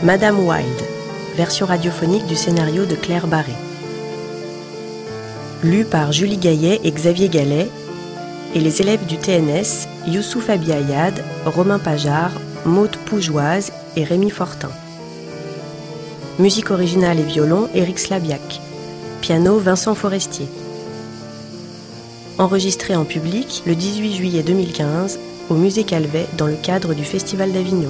Madame Wild, version radiophonique du scénario de Claire Barré. Lu par Julie Gaillet et Xavier Gallet, et les élèves du TNS, Youssouf Abiayad, Romain Pajard, Maude Poujoise et Rémi Fortin. Musique originale et violon, Éric Slabiak. Piano, Vincent Forestier. Enregistré en public le 18 juillet 2015 au Musée Calvet dans le cadre du Festival d'Avignon.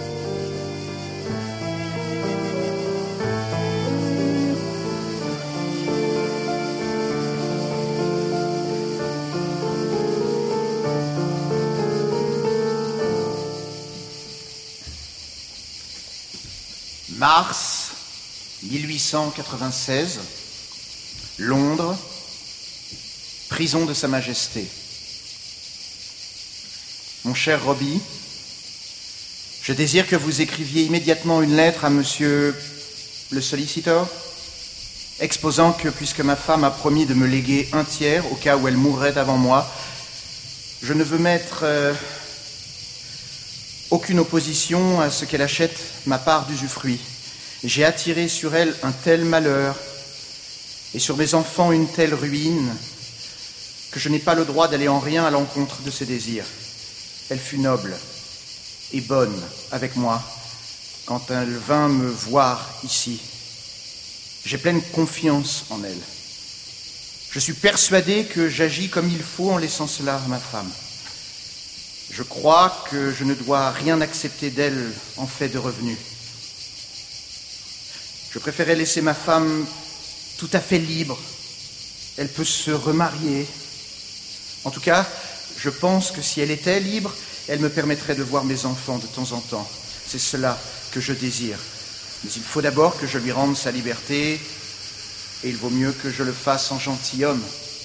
Mars 1896, Londres, prison de Sa Majesté. Mon cher Robbie, je désire que vous écriviez immédiatement une lettre à monsieur le solliciteur, exposant que, puisque ma femme a promis de me léguer un tiers au cas où elle mourrait avant moi, je ne veux mettre aucune opposition à ce qu'elle achète ma part d'usufruit. J'ai attiré sur elle un tel malheur et sur mes enfants une telle ruine que je n'ai pas le droit d'aller en rien à l'encontre de ses désirs. Elle fut noble et bonne avec moi quand elle vint me voir ici. J'ai pleine confiance en elle. Je suis persuadé que j'agis comme il faut en laissant cela à ma femme. Je crois que je ne dois rien accepter d'elle en fait de revenus. Je préférais laisser ma femme tout à fait libre. Elle peut se remarier. En tout cas, je pense que si elle était libre, elle me permettrait de voir mes enfants de temps en temps. C'est cela que je désire. Mais il faut d'abord que je lui rende sa liberté, et il vaut mieux que je le fasse en gentilhomme.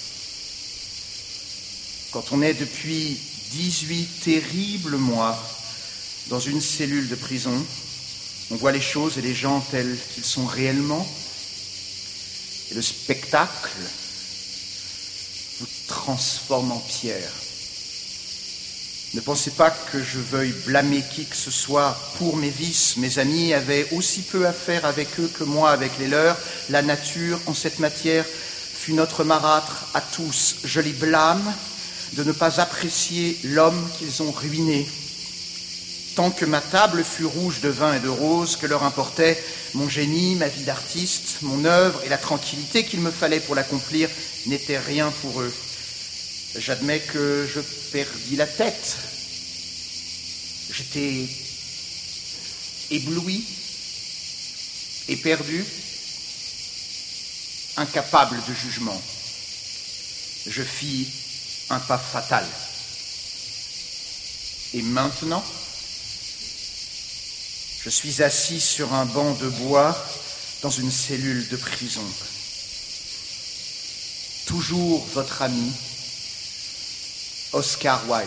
Quand on est depuis 18 terribles mois dans une cellule de prison, on voit les choses et les gens tels qu'ils sont réellement, et le spectacle vous transforme en pierre. Ne pensez pas que je veuille blâmer qui que ce soit pour mes vices. Mes amis avaient aussi peu à faire avec eux que moi avec les leurs. La nature, en cette matière, fut notre marâtre à tous. Je les blâme de ne pas apprécier l'homme qu'ils ont ruiné. Tant que ma table fut rouge de vin et de roses, que leur importait mon génie, ma vie d'artiste, mon œuvre et la tranquillité qu'il me fallait pour l'accomplir n'était rien pour eux. J'admets que je perdis la tête. J'étais ébloui, éperdu, incapable de jugement. Je fis un pas fatal. Et maintenant, je suis assis sur un banc de bois dans une cellule de prison. Toujours votre ami, Oscar Wilde.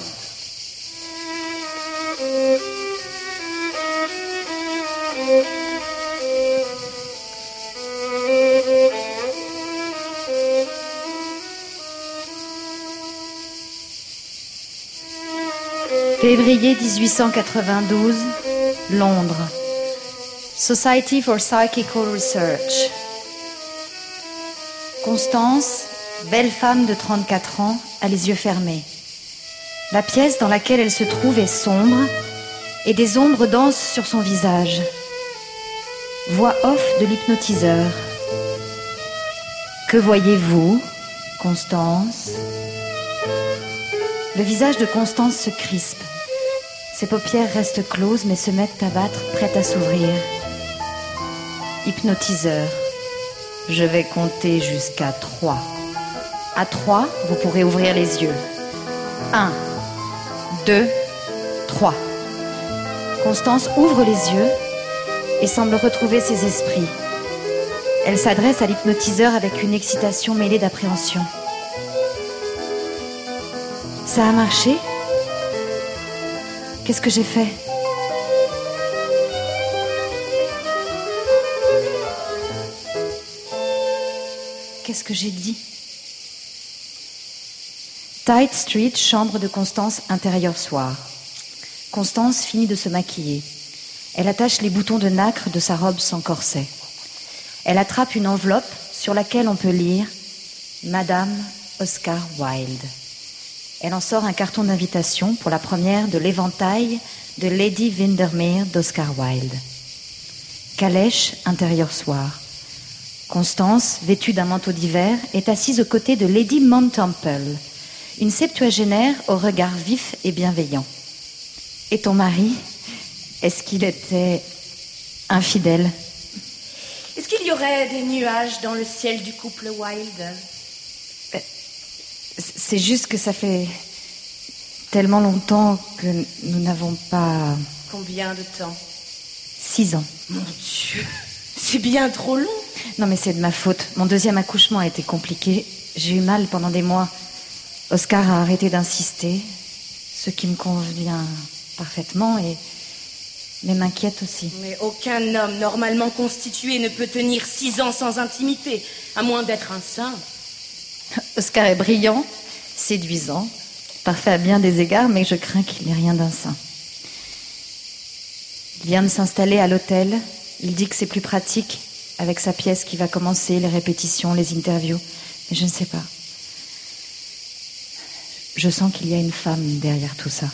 Février 1892, Londres. Society for Psychical Research. Constance, belle femme de 34 ans, a les yeux fermés. La pièce dans laquelle elle se trouve est sombre et des ombres dansent sur son visage. Voix off de l'hypnotiseur. Que voyez-vous, Constance ? Le visage de Constance se crispe. Ses paupières restent closes mais se mettent à battre, prêtes à s'ouvrir. Hypnotiseur. Je vais compter jusqu'à 3. À 3, vous pourrez ouvrir les yeux. 1, 2, 3. Constance ouvre les yeux et semble retrouver ses esprits. Elle s'adresse à l'hypnotiseur avec une excitation mêlée d'appréhension. Ça a marché ? Qu'est-ce que j'ai fait ? Qu'est-ce que j'ai dit ? Tite Street, chambre de Constance, intérieur soir. Constance finit de se maquiller. Elle attache les boutons de nacre de sa robe sans corset. Elle attrape une enveloppe sur laquelle on peut lire « Madame Oscar Wilde ». Elle en sort un carton d'invitation pour la première de l'éventail de Lady Windermere d'Oscar Wilde. Calèche, intérieur soir. Constance, vêtue d'un manteau d'hiver, est assise aux côtés de Lady Montemple, une septuagénaire au regard vif et bienveillant. Et ton mari, est-ce qu'il était infidèle ? Est-ce qu'il y aurait des nuages dans le ciel du couple Wilde ? C'est juste que ça fait tellement longtemps que nous n'avons pas... Combien de temps ? 6 ans. Mon Dieu, c'est bien trop long. Non mais c'est de ma faute. Mon deuxième accouchement a été compliqué. J'ai eu mal pendant des mois. Oscar a arrêté d'insister, ce qui me convient parfaitement mais m'inquiète aussi. Mais aucun homme normalement constitué ne peut tenir 6 ans sans intimité, à moins d'être un saint. Oscar est brillant, séduisant, parfait à bien des égards, mais je crains qu'il n'ait rien d'un saint. Il vient de s'installer à l'hôtel. Il dit que c'est plus pratique avec sa pièce qui va commencer, les répétitions, les interviews. Mais je ne sais pas. Je sens qu'il y a une femme derrière tout ça.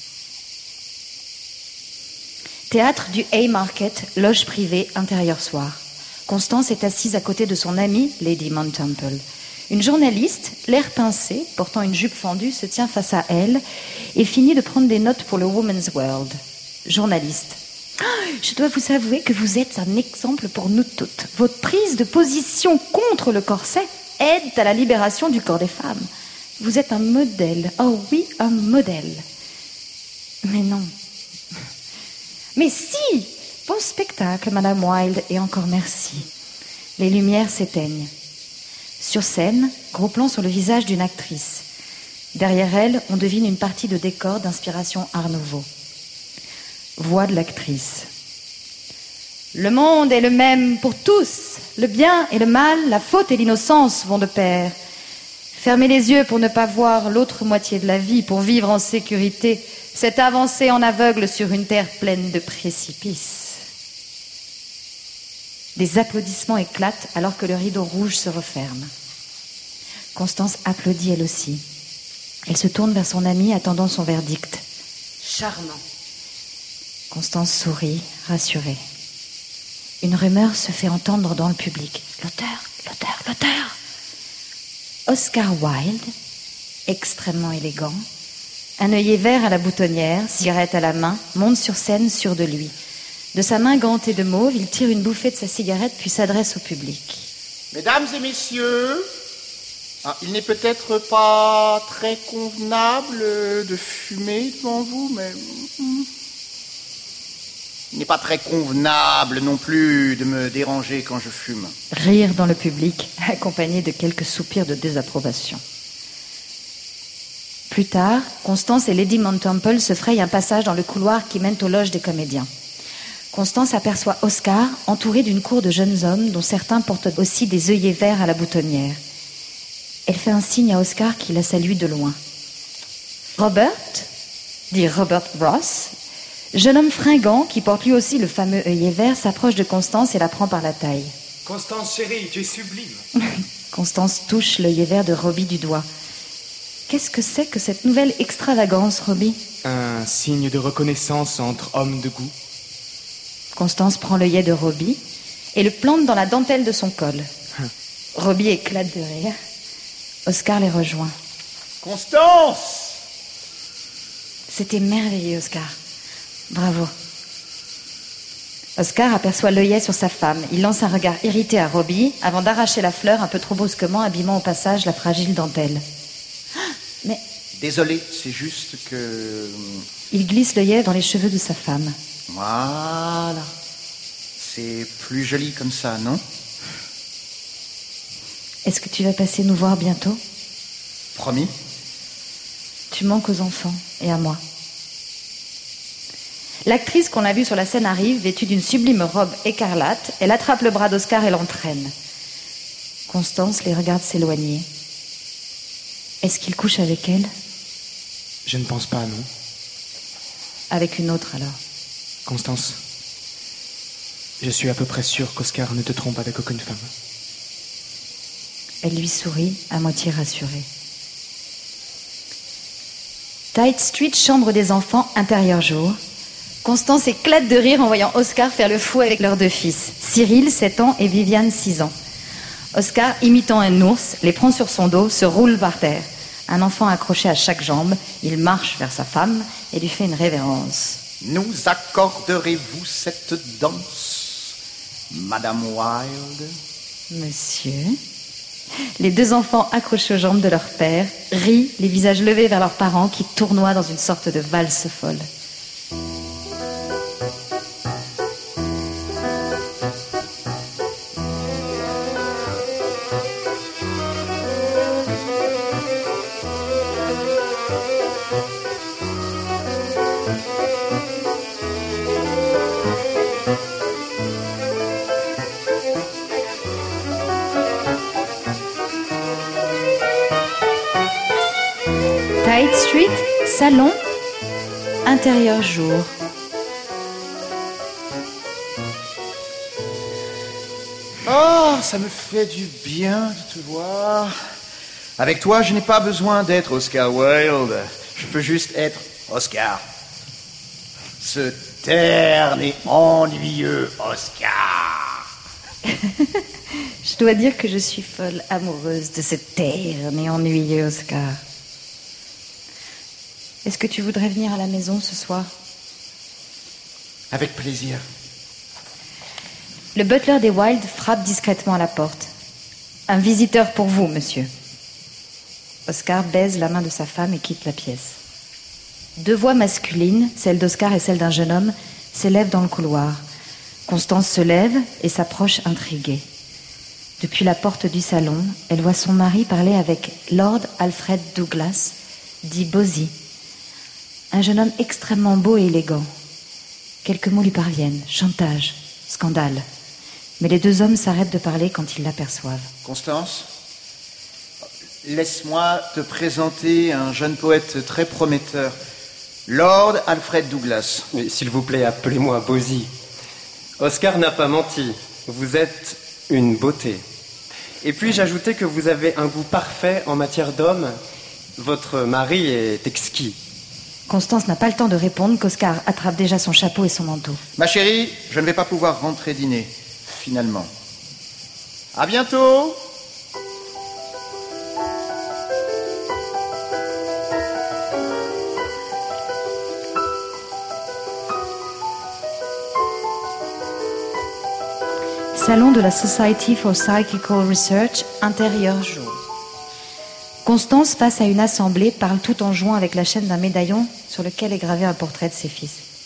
Théâtre du Haymarket, loge privée, intérieur soir. Constance est assise à côté de son amie, Lady Montemple. Une journaliste, l'air pincé, portant une jupe fendue, se tient face à elle et finit de prendre des notes pour le Woman's World. Journaliste. Je dois vous avouer que vous êtes un exemple pour nous toutes. Votre prise de position contre le corset aide à la libération du corps des femmes. Vous êtes un modèle. Oh oui, un modèle. Mais non. Mais si! Bon spectacle, Madame Wilde, et encore merci. Les lumières s'éteignent. Sur scène, gros plan sur le visage d'une actrice. Derrière elle, on devine une partie de décor d'inspiration Art Nouveau. Voix de l'actrice. Le monde est le même pour tous. Le bien et le mal, la faute et l'innocence vont de pair. Fermez les yeux pour ne pas voir l'autre moitié de la vie, pour vivre en sécurité. C'est avancer en aveugle sur une terre pleine de précipices. Des applaudissements éclatent alors que le rideau rouge se referme. Constance applaudit elle aussi. Elle se tourne vers son amie attendant son verdict. Charmant. Constance sourit, rassurée. Une rumeur se fait entendre dans le public. L'auteur. Oscar Wilde, extrêmement élégant, un œillet vert à la boutonnière, cigarette à la main, monte sur scène sûr de lui. De sa main gantée de mauve, il tire une bouffée de sa cigarette puis s'adresse au public. Mesdames et messieurs, il n'est peut-être pas très convenable de fumer devant vous, mais il n'est pas très convenable non plus de me déranger quand je fume. Rire dans le public, accompagné de quelques soupirs de désapprobation. Plus tard, Constance et Lady Montemple se frayent un passage dans le couloir qui mène aux loges des comédiens. Constance aperçoit Oscar entouré d'une cour de jeunes hommes dont certains portent aussi des œillets verts à la boutonnière. Elle fait un signe à Oscar qui la salue de loin. Robert, dit Robert Ross, jeune homme fringant qui porte lui aussi le fameux œillet vert, s'approche de Constance et la prend par la taille. Constance chérie, tu es sublime. Constance touche l'œillet vert de Robbie du doigt. Qu'est-ce que c'est que cette nouvelle extravagance, Robbie ? Un signe de reconnaissance entre hommes de goût. Constance prend l'œillet de Robbie et le plante dans la dentelle de son col. Robbie éclate de rire. Oscar les rejoint. Constance ! C'était merveilleux, Oscar. Bravo. Oscar aperçoit l'œillet sur sa femme. Il lance un regard irrité à Robbie avant d'arracher la fleur un peu trop brusquement, abîmant au passage la fragile dentelle. Mais... Désolé, c'est juste que... Il glisse l'œillet dans les cheveux de sa femme. Voilà. C'est plus joli comme ça, non ? Est-ce que tu vas passer nous voir bientôt ? Promis ? Tu manques aux enfants et à moi. L'actrice qu'on a vue sur la scène arrive, vêtue d'une sublime robe écarlate. Elle attrape le bras d'Oscar et l'entraîne. Constance les regarde s'éloigner. Est-ce qu'il couche avec elle ? Je ne pense pas, non. Avec une autre, alors ? Constance, Je suis à peu près sûr qu'Oscar ne te trompe avec aucune femme. Elle lui sourit, à moitié rassurée. Tite Street, chambre des enfants, intérieur jour. Constance éclate de rire en voyant Oscar faire le fou avec leurs deux fils, Cyril, 7 ans, et Viviane, 6 ans. Oscar, imitant un ours, les prend sur son dos, se roule par terre. Un enfant accroché à chaque jambe, il marche vers sa femme et lui fait une révérence. Nous accorderez-vous cette danse, Madame Wilde? Monsieur. Les deux enfants accrochés aux jambes de leur père rient, les visages levés vers leurs parents qui tournoient dans une sorte de valse folle. Tite Street, salon, intérieur jour. Oh, ça me fait du bien de te voir. Avec toi, je n'ai pas besoin d'être Oscar Wilde. Je peux juste être Oscar. Ce terne et ennuyeux Oscar. Je dois dire que je suis folle amoureuse de ce terne et ennuyeux Oscar. Est-ce que tu voudrais venir à la maison ce soir? Avec plaisir. Le butler des Wilde frappe discrètement à la porte. Un visiteur pour vous, monsieur. Oscar baise la main de sa femme et quitte la pièce. Deux voix masculines, celle d'Oscar et celle d'un jeune homme, s'élèvent dans le couloir. Constance se lève et s'approche intriguée. Depuis la porte du salon, elle voit son mari parler avec Lord Alfred Douglas, dit Bosie. Un jeune homme extrêmement beau et élégant. Quelques mots lui parviennent. Chantage, scandale. Mais les deux hommes s'arrêtent de parler quand ils l'aperçoivent. Constance, laisse-moi te présenter un jeune poète très prometteur, Lord Alfred Douglas. Mais s'il vous plaît, appelez-moi Bosie. Oscar n'a pas menti. Vous êtes une beauté. Et puis-je ajouter que vous avez un goût parfait en matière d'homme? Votre mari est exquis. Constance n'a pas le temps de répondre qu'Oscar attrape déjà son chapeau et son manteau. Ma chérie, je ne vais pas pouvoir rentrer dîner, finalement. À bientôt! Salon de la Society for Psychical Research, intérieur jour. Constance, face à une assemblée, parle tout en jouant avec la chaîne d'un médaillon sur lequel est gravé un portrait de ses fils.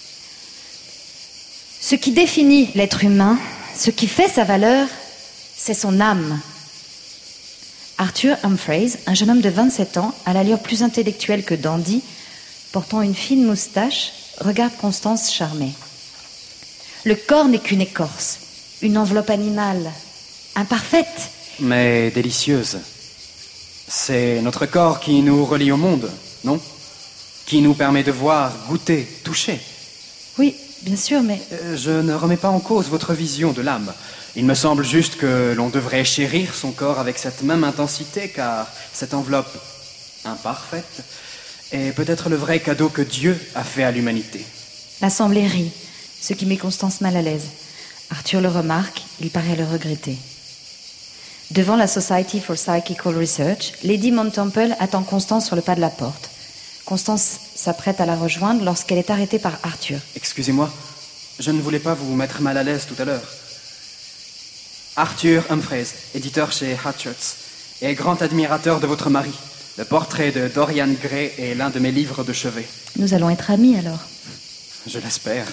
Ce qui définit l'être humain, ce qui fait sa valeur, c'est son âme. Arthur Humphreys, un jeune homme de 27 ans, à l'allure plus intellectuelle que dandy, portant une fine moustache, regarde Constance charmée. Le corps n'est qu'une écorce, une enveloppe animale, imparfaite. Mais délicieuse. C'est notre corps qui nous relie au monde, non? Qui nous permet de voir, goûter, toucher. Oui, bien sûr, mais... Je ne remets pas en cause votre vision de l'âme. Il me semble juste que l'on devrait chérir son corps avec cette même intensité, car cette enveloppe imparfaite est peut-être le vrai cadeau que Dieu a fait à l'humanité. L'assemblée rit, ce qui met Constance mal à l'aise. Arthur le remarque, il paraît le regretter. Devant la Society for Psychical Research, Lady Montemple attend Constance sur le pas de la porte. Constance s'apprête à la rejoindre lorsqu'elle est arrêtée par Arthur. Excusez-moi, je ne voulais pas vous mettre mal à l'aise tout à l'heure. Arthur Humphreys, éditeur chez Hatchards, et grand admirateur de votre mari. Le portrait de Dorian Gray est l'un de mes livres de chevet. Nous allons être amis alors. Je l'espère.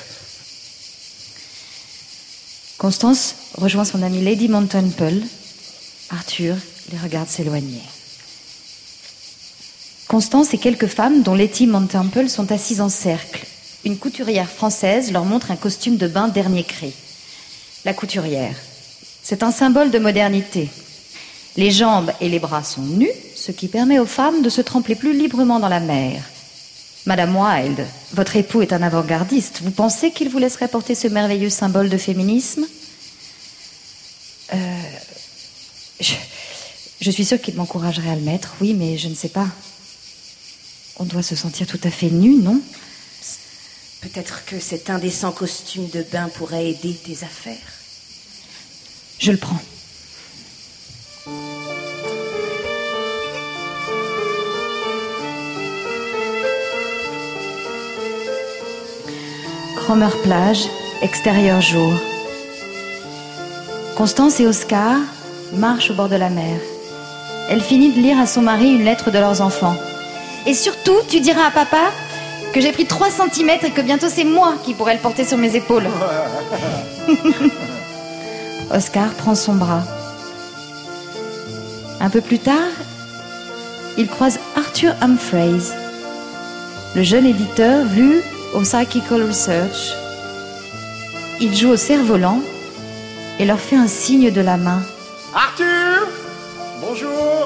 Constance rejoint son amie Lady Montemple. Arthur les regarde s'éloigner. Constance et quelques femmes, dont Letty Montemple, sont assises en cercle. Une couturière française leur montre un costume de bain dernier cri. La couturière. C'est un symbole de modernité. Les jambes et les bras sont nus, ce qui permet aux femmes de se tremper plus librement dans la mer. Madame Wilde, votre époux est un avant-gardiste. Vous pensez qu'il vous laisserait porter ce merveilleux symbole de féminisme ? Je suis sûre qu'il m'encouragerait à le mettre, oui, mais je ne sais pas. On doit se sentir tout à fait nu, non ? Peut-être que cet indécent costume de bain pourrait aider tes affaires. Je le prends. Cromer plage, extérieur jour. Constance et Oscar marchent au bord de la mer. Elle finit de lire à son mari une lettre de leurs enfants. Et surtout, tu diras à papa que j'ai pris 3 cm et que bientôt c'est moi qui pourrai le porter sur mes épaules. Oscar prend son bras. Un peu plus tard, il croise Arthur Humphreys, le jeune éditeur vu au Psychical Research. Il joue au cerf-volant et leur fait un signe de la main. Arthur! Bonjour!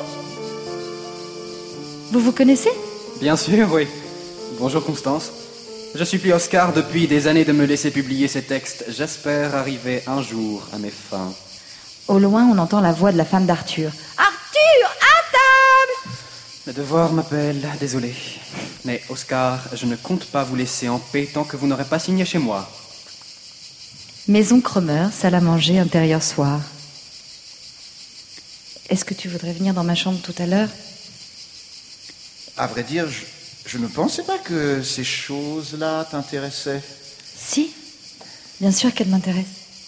Vous vous connaissez ? Bien sûr, oui. Bonjour Constance. Je supplie Oscar depuis des années de me laisser publier ces textes. J'espère arriver un jour à mes fins. Au loin, on entend la voix de la femme d'Arthur. Arthur, à table! Le devoir m'appelle, désolé. Mais Oscar, je ne compte pas vous laisser en paix tant que vous n'aurez pas signé chez moi. Maison Cromer, salle à manger, intérieur soir. Est-ce que tu voudrais venir dans ma chambre tout à l'heure ? À vrai dire, je ne pensais pas que ces choses-là t'intéressaient. Si, bien sûr qu'elle m'intéresse.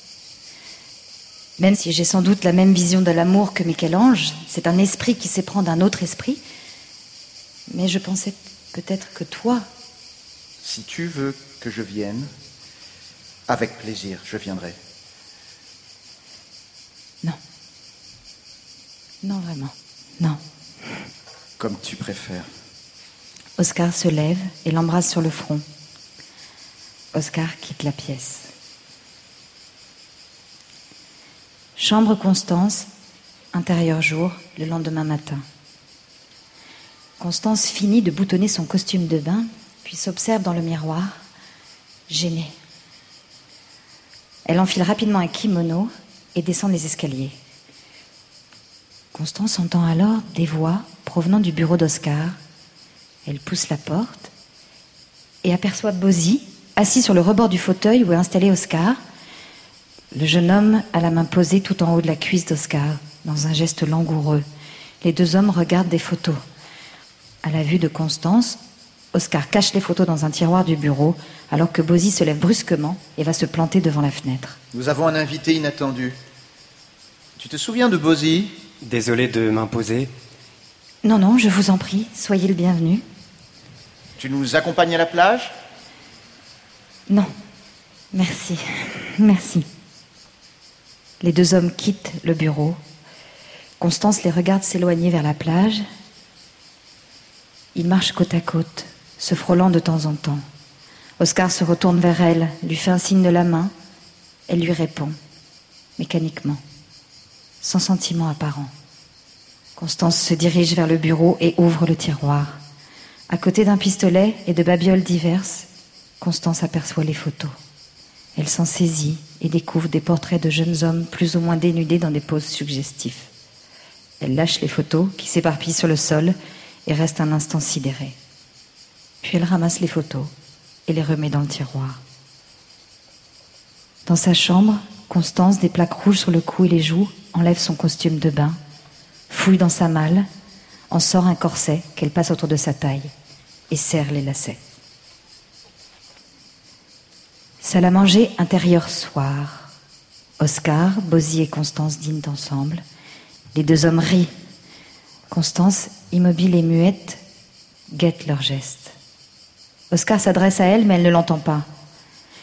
Même si j'ai sans doute la même vision de l'amour que Michel-Ange, c'est un esprit qui s'éprend d'un autre esprit. Mais je pensais peut-être que toi... Si tu veux que je vienne, avec plaisir, je viendrai. Non. Non, vraiment. Non. Comme tu préfères. Oscar se lève et l'embrasse sur le front. Oscar quitte la pièce. Chambre Constance, intérieur jour, le lendemain matin. Constance finit de boutonner son costume de bain, puis s'observe dans le miroir, gênée. Elle enfile rapidement un kimono et descend les escaliers. Constance entend alors des voix provenant du bureau d'Oscar. Elle pousse la porte et aperçoit Bosie, assis sur le rebord du fauteuil où est installé Oscar. Le jeune homme a la main posée tout en haut de la cuisse d'Oscar, dans un geste langoureux. Les 2 hommes regardent des photos. À la vue de Constance, Oscar cache les photos dans un tiroir du bureau, alors que Bosie se lève brusquement et va se planter devant la fenêtre. Nous avons un invité inattendu. Tu te souviens de Bosie ? Désolé de m'imposer. Non, je vous en prie, soyez le bienvenu. Tu nous accompagnes à la plage ? Non, merci. Les 2 hommes quittent le bureau. Constance les regarde s'éloigner vers la plage. Ils marchent côte à côte, se frôlant de temps en temps. Oscar se retourne vers elle, lui fait un signe de la main. Elle lui répond, mécaniquement, sans sentiment apparent. Constance se dirige vers le bureau et ouvre le tiroir. À côté d'un pistolet et de babioles diverses, Constance aperçoit les photos. Elle s'en saisit et découvre des portraits de jeunes hommes plus ou moins dénudés dans des poses suggestives. Elle lâche les photos qui s'éparpillent sur le sol et reste un instant sidérée. Puis elle ramasse les photos et les remet dans le tiroir. Dans sa chambre, Constance, des plaques rouges sur le cou et les joues, enlève son costume de bain, fouille dans sa malle, en sort un corset qu'elle passe autour de sa taille et serre les lacets. Salle à manger, intérieur soir. Oscar, Bosie et Constance dînent ensemble. Les 2 hommes rient. Constance, immobile et muette, guette leurs gestes. Oscar s'adresse à elle, mais elle ne l'entend pas. Comment ?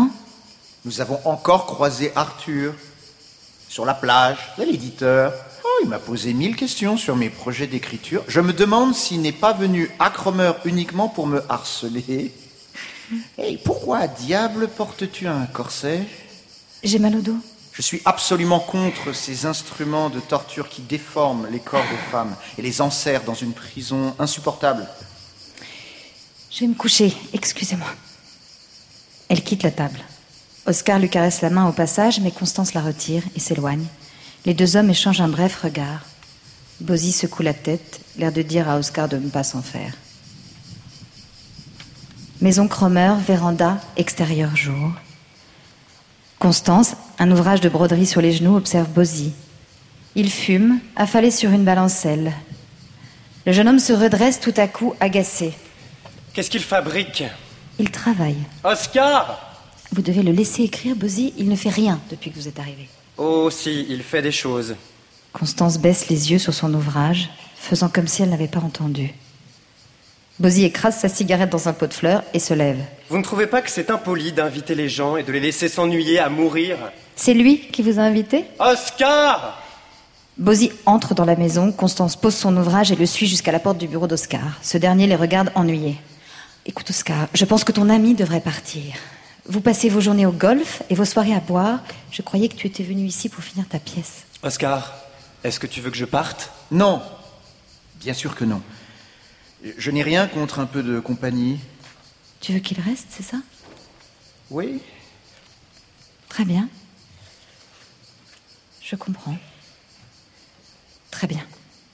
Nous avons encore croisé Arthur sur la plage, c'est l'éditeur. Oh, il m'a posé 1000 questions sur mes projets d'écriture. Je me demande s'il n'est pas venu à Cromer uniquement pour me harceler. Hey, pourquoi diable portes-tu un corset ? J'ai mal au dos. Je suis absolument contre ces instruments de torture qui déforment les corps des femmes et les enserrent dans une prison insupportable. Je vais me coucher, excusez-moi. Elle quitte la table. Oscar lui caresse la main au passage, mais Constance la retire et s'éloigne. Les deux hommes échangent un bref regard. Bosie secoue la tête, l'air de dire à Oscar de ne pas s'en faire. Maison Cromer, véranda, extérieur jour. Constance, un ouvrage de broderie sur les genoux, observe Bosie. Il fume, affalé sur une balancelle. Le jeune homme se redresse tout à coup, agacé. Qu'est-ce qu'il fabrique? Il travaille. Oscar! Vous devez le laisser écrire, Bosie. Il ne fait rien depuis que vous êtes arrivé. Oh si, il fait des choses. Constance baisse les yeux sur son ouvrage, faisant comme si elle n'avait pas entendu. Bosie écrase sa cigarette dans un pot de fleurs et se lève. Vous ne trouvez pas que c'est impoli d'inviter les gens et de les laisser s'ennuyer à mourir? C'est lui qui vous a invité? Oscar! Bosie entre dans la maison, Constance pose son ouvrage et le suit jusqu'à la porte du bureau d'Oscar. Ce dernier les regarde ennuyé. Écoute Oscar, je pense que ton ami devrait partir. Vous passez vos journées au golf et vos soirées à boire. Je croyais que tu étais venu ici pour finir ta pièce. Oscar, est-ce que tu veux que je parte? Non, bien sûr que non. Je n'ai rien contre un peu de compagnie. Tu veux qu'il reste, c'est ça? Oui. Très bien. Je comprends. Très bien.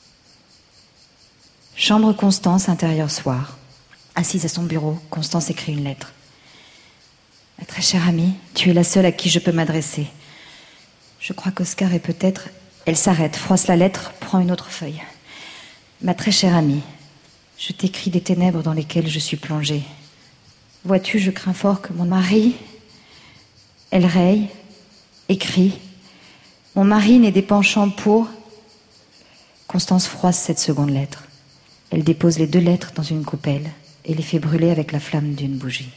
Chambre Constance, intérieur soir. Assise à son bureau, Constance écrit une lettre. Ma très chère amie, tu es la seule à qui je peux m'adresser. Je crois qu'Oscar est peut-être... Elle s'arrête, froisse la lettre, prend une autre feuille. Ma très chère amie, je t'écris des ténèbres dans lesquelles je suis plongée. Vois-tu, je crains fort que mon mari... Elle raye, écrit. Mon mari n'ait des penchants pour... Constance froisse cette seconde lettre. Elle dépose les 2 lettres dans une coupelle et les fait brûler avec la flamme d'une bougie.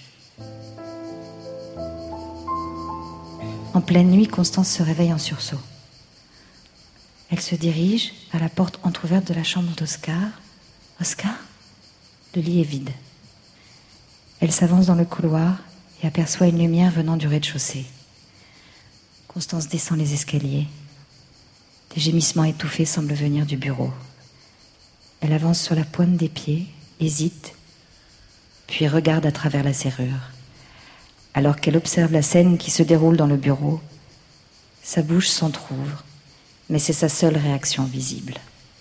En pleine nuit, Constance se réveille en sursaut. Elle se dirige à la porte entrouverte de la chambre d'Oscar. Oscar? Le lit est vide. Elle s'avance dans le couloir et aperçoit une lumière venant du rez-de-chaussée. Constance descend les escaliers. Des gémissements étouffés semblent venir du bureau. Elle avance sur la pointe des pieds, hésite, puis regarde à travers la serrure. Alors qu'elle observe la scène qui se déroule dans le bureau, sa bouche s'entrouvre, mais c'est sa seule réaction visible.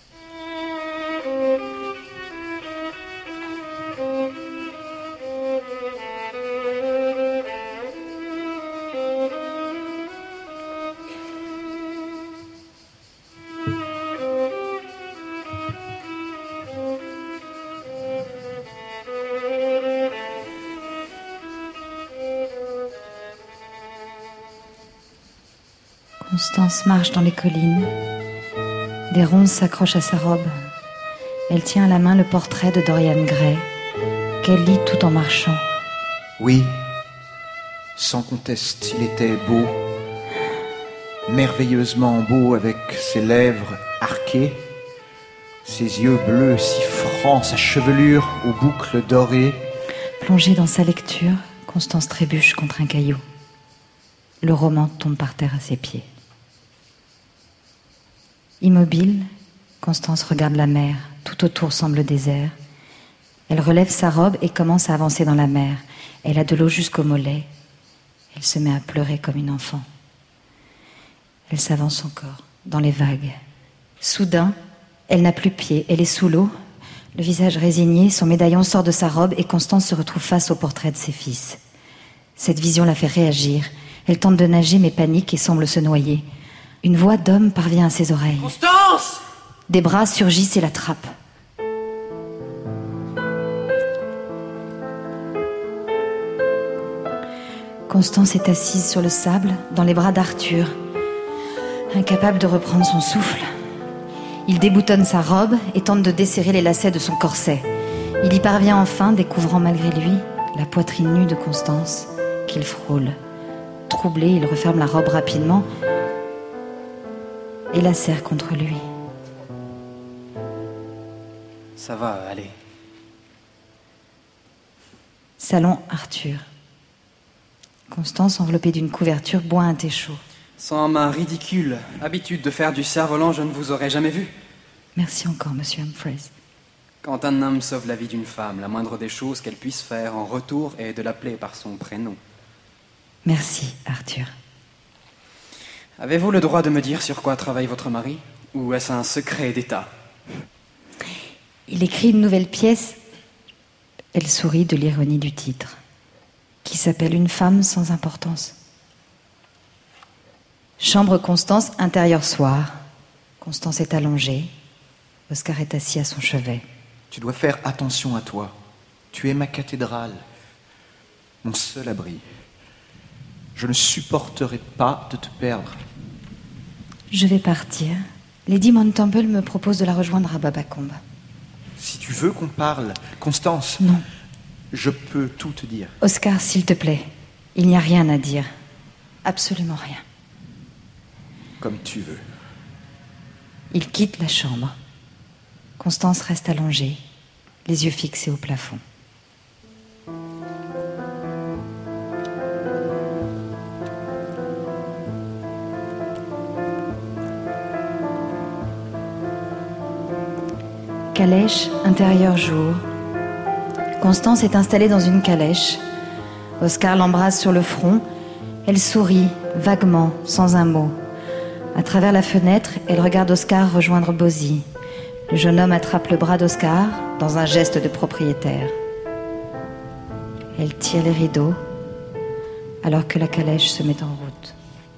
Constance marche dans les collines. Des ronces s'accrochent à sa robe. Elle tient à la main le portrait de Dorian Gray, qu'elle lit tout en marchant. Oui, sans conteste, il était beau. Merveilleusement beau, avec ses lèvres arquées, ses yeux bleus si francs, sa chevelure aux boucles dorées. Plongée dans sa lecture, Constance trébuche contre un caillou. Le roman tombe par terre à ses pieds. Immobile, Constance regarde la mer. Tout autour semble désert. Elle relève sa robe et commence à avancer dans la mer. Elle a de l'eau jusqu'au mollet. Elle se met à pleurer comme une enfant. Elle s'avance encore, dans les vagues. Soudain, elle n'a plus pied. Elle est sous l'eau, le visage résigné, son médaillon sort de sa robe et Constance se retrouve face au portrait de ses fils. Cette vision la fait réagir. Elle tente de nager mais panique et semble se noyer. Une voix d'homme parvient à ses oreilles. Constance! Des bras surgissent et l'attrapent. Constance est assise sur le sable, dans les bras d'Arthur, incapable de reprendre son souffle. Il déboutonne sa robe et tente de desserrer les lacets de son corset. Il y parvient enfin, découvrant malgré lui la poitrine nue de Constance, qu'il frôle. Troublé, il referme la robe rapidement et la serre contre lui. Ça va, allez. Salon Arthur. Constance, enveloppée d'une couverture, boit un thé chaud. Sans ma ridicule habitude de faire du cerf-volant, je ne vous aurais jamais vu. Merci encore, monsieur Humphreys. Quand un homme sauve la vie d'une femme, la moindre des choses qu'elle puisse faire en retour est de l'appeler par son prénom. Merci, Arthur. Avez-vous le droit de me dire sur quoi travaille votre mari? Ou est-ce un secret d'État? Il écrit une nouvelle pièce. Elle sourit de l'ironie du titre, qui s'appelle Une femme sans importance. Chambre Constance, intérieur soir. Constance est allongée. Oscar est assis à son chevet. Tu dois faire attention à toi. Tu es ma cathédrale, mon seul abri. Je ne supporterai pas de te perdre. Je vais partir. Lady Montemple me propose de la rejoindre à Babacombe. Si tu veux qu'on parle, Constance... Non. Je peux tout te dire. Oscar, s'il te plaît, il n'y a rien à dire. Absolument rien. Comme tu veux. Il quitte la chambre. Constance reste allongée, les yeux fixés au plafond. Calèche, intérieur jour. Constance est installée dans une calèche. Oscar l'embrasse sur le front. Elle sourit, vaguement, sans un mot. À travers la fenêtre, elle regarde Oscar rejoindre Bosie. Le jeune homme attrape le bras d'Oscar dans un geste de propriétaire. Elle tire les rideaux alors que la calèche se met en route.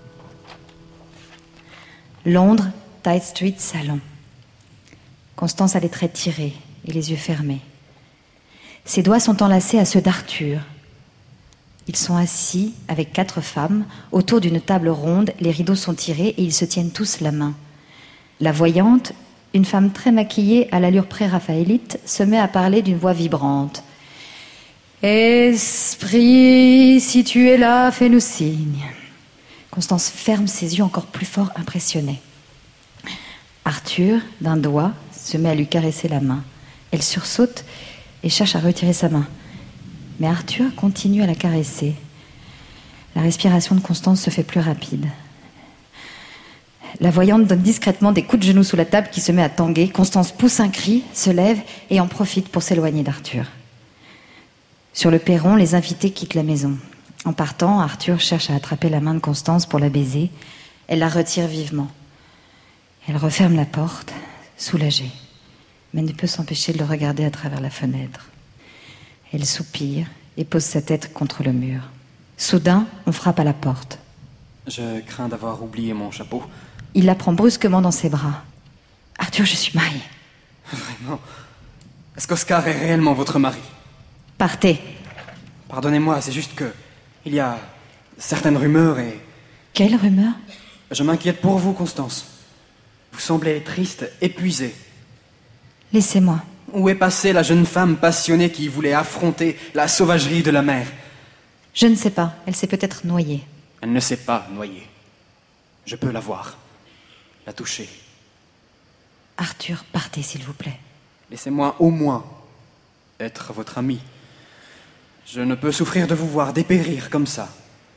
Londres, Tite Street, salon. Constance a les traits tirés et les yeux fermés. Ses doigts sont enlacés à ceux d'Arthur. Ils sont assis avec 4 femmes autour d'une table ronde. Les rideaux sont tirés et ils se tiennent tous la main. La voyante, une femme très maquillée à l'allure pré-raphaélite, se met à parler d'une voix vibrante. « Esprit, si tu es là, fais-nous signe. » Constance ferme ses yeux encore plus fort, impressionnée. Arthur, d'un doigt, se met à lui caresser la main. Elle sursaute et cherche à retirer sa main. Mais Arthur continue à la caresser. La respiration de Constance se fait plus rapide. La voyante donne discrètement des coups de genoux sous la table qui se met à tanguer. Constance pousse un cri, se lève et en profite pour s'éloigner d'Arthur. Sur le perron, les invités quittent la maison. En partant, Arthur cherche à attraper la main de Constance pour la baiser. Elle la retire vivement. Elle referme la porte, soulagée, mais ne peut s'empêcher de le regarder à travers la fenêtre. Elle soupire et pose sa tête contre le mur. Soudain, on frappe à la porte. Je crains d'avoir oublié mon chapeau. Il la prend brusquement dans ses bras. « Arthur, je suis mariée. » Vraiment? Est-ce qu'Oscar est réellement votre mari? Partez. Pardonnez-moi, c'est juste que... il y a certaines rumeurs et... Quelle rumeur? Je m'inquiète pour vous, Constance. Vous semblez triste, épuisée. Laissez-moi. Où est passée la jeune femme passionnée qui voulait affronter la sauvagerie de la mer? Je ne sais pas. Elle s'est peut-être noyée. Elle ne s'est pas noyée. Je peux la voir, la toucher. Arthur, partez, s'il vous plaît. Laissez-moi au moins être votre ami. Je ne peux souffrir de vous voir dépérir comme ça.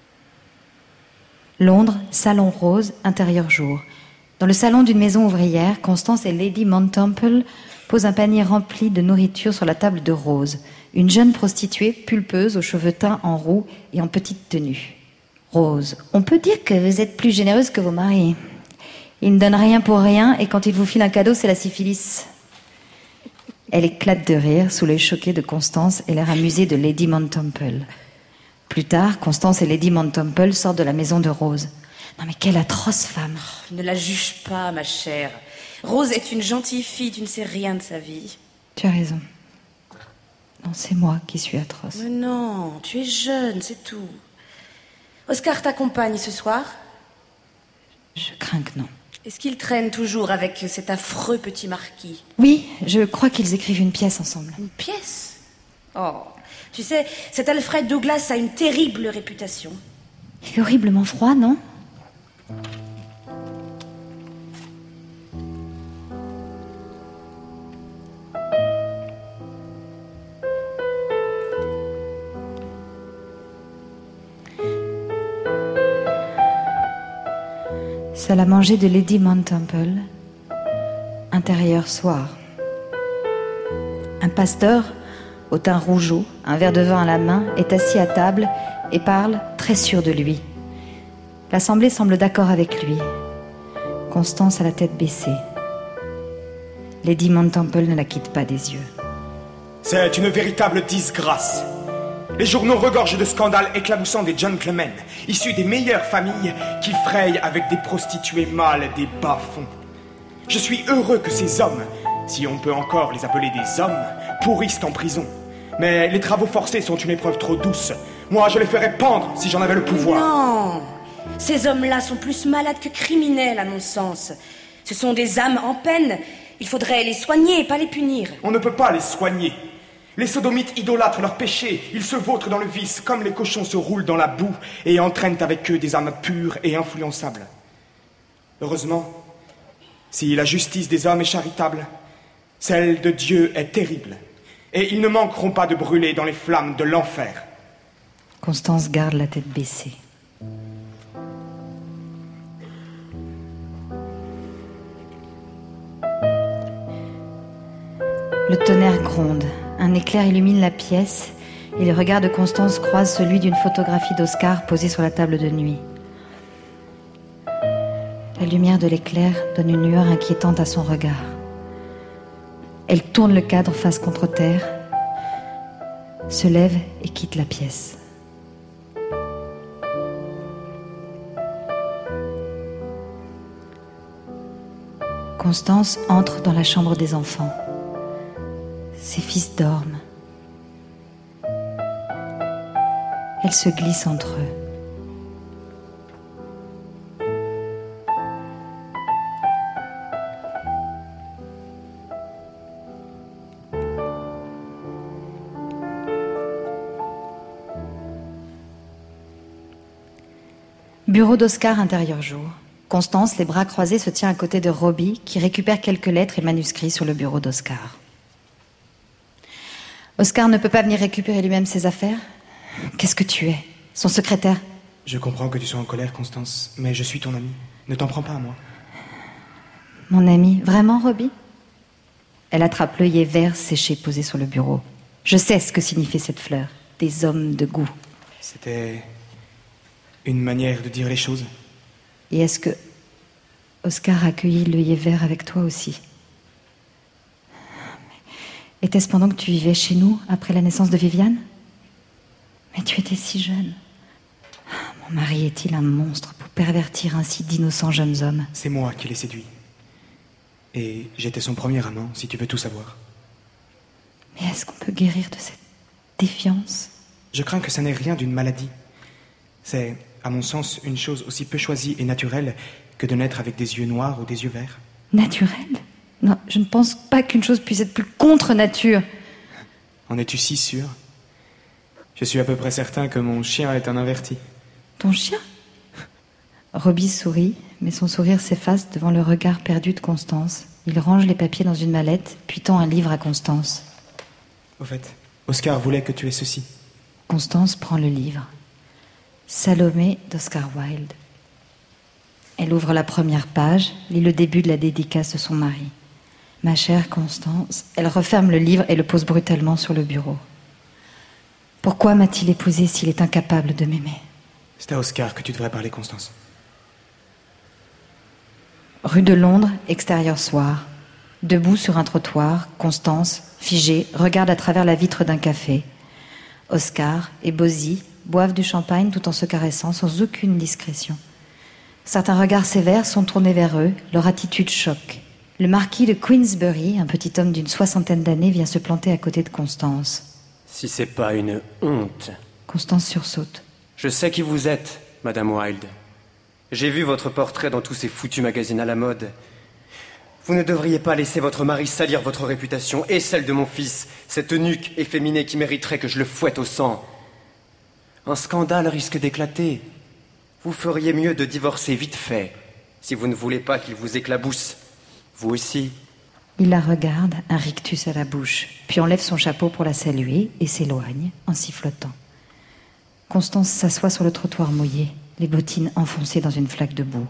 Londres, salon rose, intérieur jour. Dans le salon d'une maison ouvrière, Constance et Lady Montemple posent un panier rempli de nourriture sur la table de Rose, une jeune prostituée pulpeuse aux cheveux teints en roux et en petite tenue. Rose, on peut dire que vous êtes plus généreuse que vos maris. Ils ne donnent rien pour rien et quand ils vous filent un cadeau, c'est la syphilis. Elle éclate de rire sous l'œil choqué de Constance et l'air amusé de Lady Montemple. Plus tard, Constance et Lady Montemple sortent de la maison de Rose. Non mais quelle atroce femme. Ne la juge pas, ma chère. Rose est une gentille fille, tu ne sais rien de sa vie. Tu as raison. Non, c'est moi qui suis atroce. Mais non, tu es jeune, c'est tout. Oscar t'accompagne ce soir? Je crains que non. Est-ce qu'il traîne toujours avec cet affreux petit marquis? Oui, je crois qu'ils écrivent une pièce ensemble. Une pièce? Oh, tu sais, cet Alfred Douglas a une terrible réputation. Il fait horriblement froid, non? Salle à manger de Lady Montemple, intérieur soir. Un pasteur, au teint rougeau, un verre de vin à la main, est assis à table et parle très sûr de lui. L'assemblée semble d'accord avec lui. Constance a la tête baissée. Lady Montemple ne la quitte pas des yeux. C'est une véritable disgrâce. Les journaux regorgent de scandales éclaboussant des gentlemen, issus des meilleures familles, qui frayent avec des prostituées mâles des bas-fonds. Je suis heureux que ces hommes, si on peut encore les appeler des hommes, pourrissent en prison. Mais les travaux forcés sont une épreuve trop douce. Moi, je les ferais pendre si j'en avais le pouvoir. Non! Ces hommes-là sont plus malades que criminels, à mon sens. Ce sont des âmes en peine. Il faudrait les soigner et pas les punir. On ne peut pas les soigner. Les sodomites idolâtrent leurs péchés. Ils se vautrent dans le vice, comme les cochons se roulent dans la boue et entraînent avec eux des âmes pures et influençables. Heureusement, si la justice des hommes est charitable, celle de Dieu est terrible. Et ils ne manqueront pas de brûler dans les flammes de l'enfer. Constance garde la tête baissée. Le tonnerre gronde. Un éclair illumine la pièce et les regards de Constance croisent celui d'une photographie d'Oscar posée sur la table de nuit. La lumière de l'éclair donne une lueur inquiétante à son regard. Elle tourne le cadre face contre terre, se lève et quitte la pièce. Constance entre dans la chambre des enfants. Ses fils dorment. Elle se glisse entre eux. Bureau d'Oscar, intérieur jour. Constance, les bras croisés, se tient à côté de Robbie, qui récupère quelques lettres et manuscrits sur le bureau d'Oscar. Oscar ne peut pas venir récupérer lui-même ses affaires ? Qu'est-ce que tu es ? Son secrétaire ? Je comprends que tu sois en colère, Constance, mais je suis ton amie. Ne t'en prends pas à moi. Mon ami, vraiment, Robbie ? Elle attrape l'œillet vert séché posé sur le bureau. Je sais ce que signifie cette fleur. Des hommes de goût. C'était une manière de dire les choses. Et est-ce que Oscar a accueilli l'œillet vert avec toi aussi ? Était-ce pendant que tu vivais chez nous, après la naissance de Viviane ? Mais tu étais si jeune. Mon mari est-il un monstre pour pervertir ainsi d'innocents jeunes hommes ? C'est moi qui l'ai séduit. Et j'étais son premier amant, si tu veux tout savoir. Mais est-ce qu'on peut guérir de cette défiance ? Je crains que ça n'ait rien d'une maladie. C'est, à mon sens, une chose aussi peu choisie et naturelle que de naître avec des yeux noirs ou des yeux verts. Naturelle ? Non, je ne pense pas qu'une chose puisse être plus contre nature. En es-tu si sûr ? Je suis à peu près certain que mon chien est un inverti. Ton chien ? Robbie sourit, mais son sourire s'efface devant le regard perdu de Constance. Il range les papiers dans une mallette, puis tend un livre à Constance. Au fait, Oscar voulait que tu aies ceci. Constance prend le livre. Salomé d'Oscar Wilde. Elle ouvre la première page, lit le début de la dédicace de son mari. Ma chère Constance, elle referme le livre et le pose brutalement sur le bureau. Pourquoi m'a-t-il épousée s'il est incapable de m'aimer ? C'est à Oscar que tu devrais parler, Constance. Rue de Londres, extérieur soir. Debout sur un trottoir, Constance, figée, regarde à travers la vitre d'un café. Oscar et Bosie boivent du champagne tout en se caressant sans aucune discrétion. Certains regards sévères sont tournés vers eux, leur attitude choque. Le marquis de Queensberry, un petit homme d'une 60aine d'années, vient se planter à côté de Constance. Si c'est pas une honte. Constance sursaute. Je sais qui vous êtes, Madame Wilde. J'ai vu votre portrait dans tous ces foutus magazines à la mode. Vous ne devriez pas laisser votre mari salir votre réputation et celle de mon fils, cette nuque efféminée qui mériterait que je le fouette au sang. Un scandale risque d'éclater. Vous feriez mieux de divorcer vite fait, si vous ne voulez pas qu'il vous éclabousse. Vous aussi. Il la regarde, un rictus à la bouche, puis enlève son chapeau pour la saluer et s'éloigne en sifflotant. Constance s'assoit sur le trottoir mouillé, les bottines enfoncées dans une flaque de boue.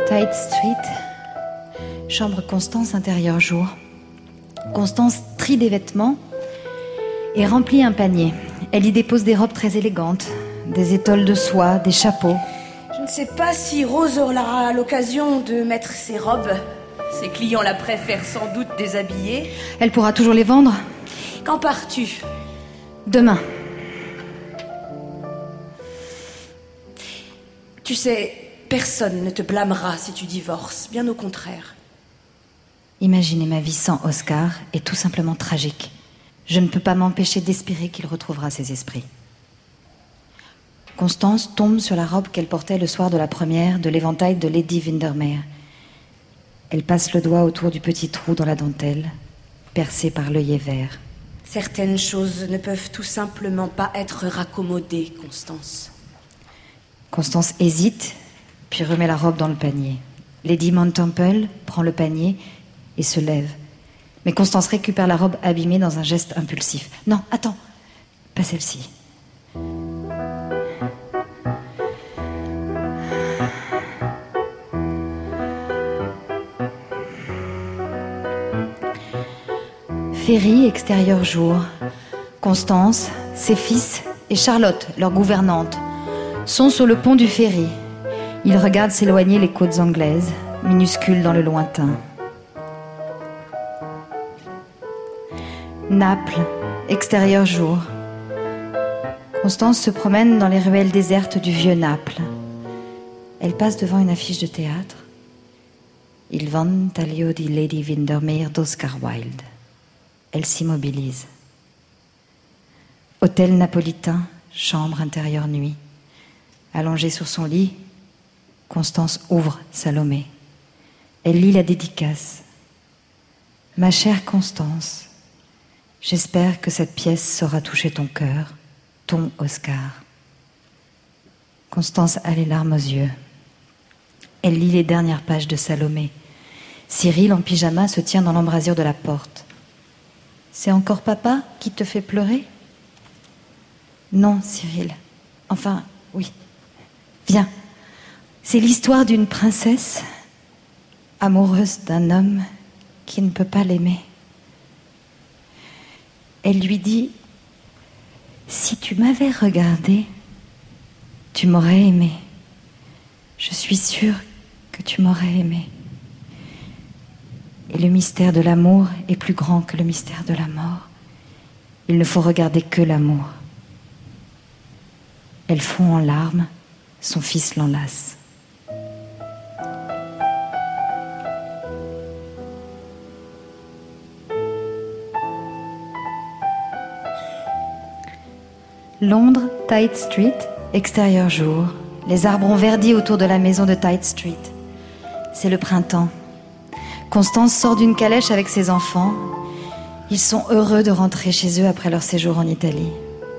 Tite Street, chambre Constance, intérieur jour. Constance trie des vêtements et remplit un panier. Elle y dépose des robes très élégantes, des étoles de soie, des chapeaux. Je ne sais pas si Rose aura l'occasion de mettre ses robes. Ses clients la préfèrent sans doute déshabillée. Elle pourra toujours les vendre. Quand pars-tu ? Demain. Tu sais, personne ne te blâmera si tu divorces, bien au contraire. Imaginer ma vie sans Oscar est tout simplement tragique. Je ne peux pas m'empêcher d'espérer qu'il retrouvera ses esprits. Constance tombe sur la robe qu'elle portait le soir de la première de l'éventail de Lady Windermere. Elle passe le doigt autour du petit trou dans la dentelle, percé par l'œillet vert. Certaines choses ne peuvent tout simplement pas être raccommodées, Constance. Constance hésite, puis remet la robe dans le panier. Lady Monttemple prend le panier et se lève. Mais Constance récupère la robe abîmée dans un geste impulsif. Non, attends, pas celle-ci. Ferry, extérieur jour. Constance, ses fils et Charlotte, leur gouvernante, sont sur le pont du ferry. Ils regardent s'éloigner les côtes anglaises, minuscules dans le lointain. Naples, extérieur jour. Constance se promène dans les ruelles désertes du vieux Naples. Elle passe devant une affiche de théâtre. Il Vantaglio di Lady Windermere d'Oscar Wilde. Elle s'immobilise. Hôtel napolitain, chambre intérieure nuit. Allongée sur son lit, Constance ouvre Salomé. Elle lit la dédicace. Ma chère Constance, j'espère que cette pièce saura toucher ton cœur, ton Oscar. Constance a les larmes aux yeux. Elle lit les dernières pages de Salomé. Cyril, en pyjama, se tient dans l'embrasure de la porte. C'est encore papa qui te fait pleurer ? Non, Cyril. Enfin, oui. Viens. C'est l'histoire d'une princesse amoureuse d'un homme qui ne peut pas l'aimer. Elle lui dit « Si tu m'avais regardé, tu m'aurais aimé. Je suis sûre que tu m'aurais aimé. » Et le mystère de l'amour est plus grand que le mystère de la mort. Il ne faut regarder que l'amour. Elle fond en larmes, son fils l'enlace. Londres, Tite Street, extérieur jour. Les arbres ont verdi autour de la maison de Tite Street. C'est le printemps. Constance sort d'une calèche avec ses enfants. Ils sont heureux de rentrer chez eux après leur séjour en Italie.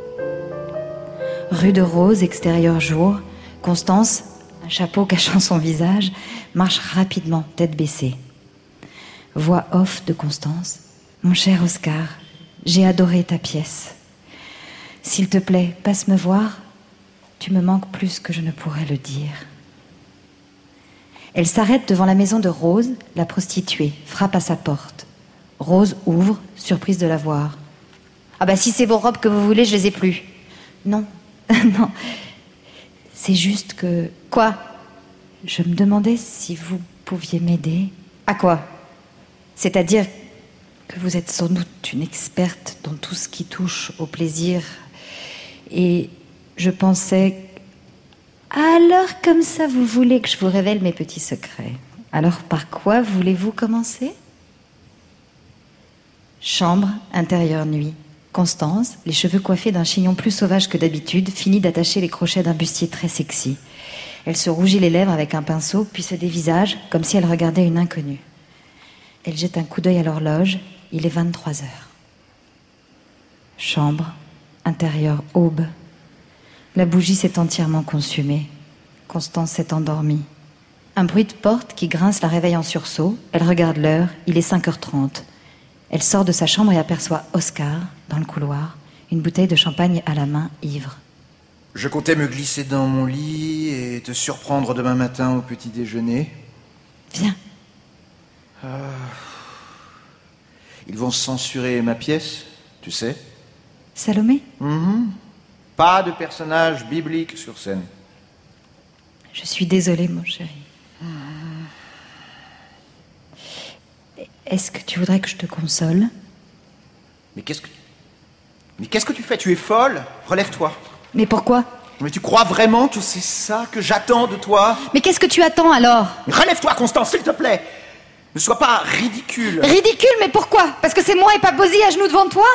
Rue de Rose, extérieur jour. Constance, un chapeau cachant son visage, marche rapidement, tête baissée. Voix off de Constance. Mon cher Oscar, j'ai adoré ta pièce. S'il te plaît, passe me voir. Tu me manques plus que je ne pourrais le dire. Elle s'arrête devant la maison de Rose, la prostituée, frappe à sa porte. Rose ouvre, surprise de la voir. « Ah bah si c'est vos robes que vous voulez, je les ai plus. »« Non, non, c'est juste que... »« Quoi ? Je me demandais si vous pouviez m'aider. »« À quoi ? C'est-à-dire que vous êtes sans doute une experte dans tout ce qui touche au plaisir. Et je pensais... » Alors, comme ça, vous voulez que je vous révèle mes petits secrets. Alors, par quoi voulez-vous commencer ? Chambre, intérieur nuit. Constance, les cheveux coiffés d'un chignon plus sauvage que d'habitude, finit d'attacher les crochets d'un bustier très sexy. Elle se rougit les lèvres avec un pinceau, puis se dévisage, comme si elle regardait une inconnue. Elle jette un coup d'œil à l'horloge. Il est 23h. Chambre, intérieur aube. La bougie s'est entièrement consumée. Constance s'est endormie. Un bruit de porte qui grince la réveille en sursaut. Elle regarde l'heure, il est 5h30. Elle sort de sa chambre et aperçoit Oscar, dans le couloir, une bouteille de champagne à la main, ivre. Je comptais me glisser dans mon lit et te surprendre demain matin au petit déjeuner. Viens. Ils vont censurer ma pièce, tu sais. Salomé? Pas de personnage biblique sur scène. Je suis désolée, mon chéri. Est-ce que tu voudrais que je te console? Mais qu'est-ce que tu fais? Tu es folle? Relève-toi. Mais pourquoi? Mais tu crois vraiment que c'est ça que j'attends de toi? Mais qu'est-ce que tu attends alors? Mais relève-toi, Constance, s'il te plaît. Ne sois pas ridicule. Ridicule, mais pourquoi? Parce que c'est moi et pas Bosie à genoux devant toi?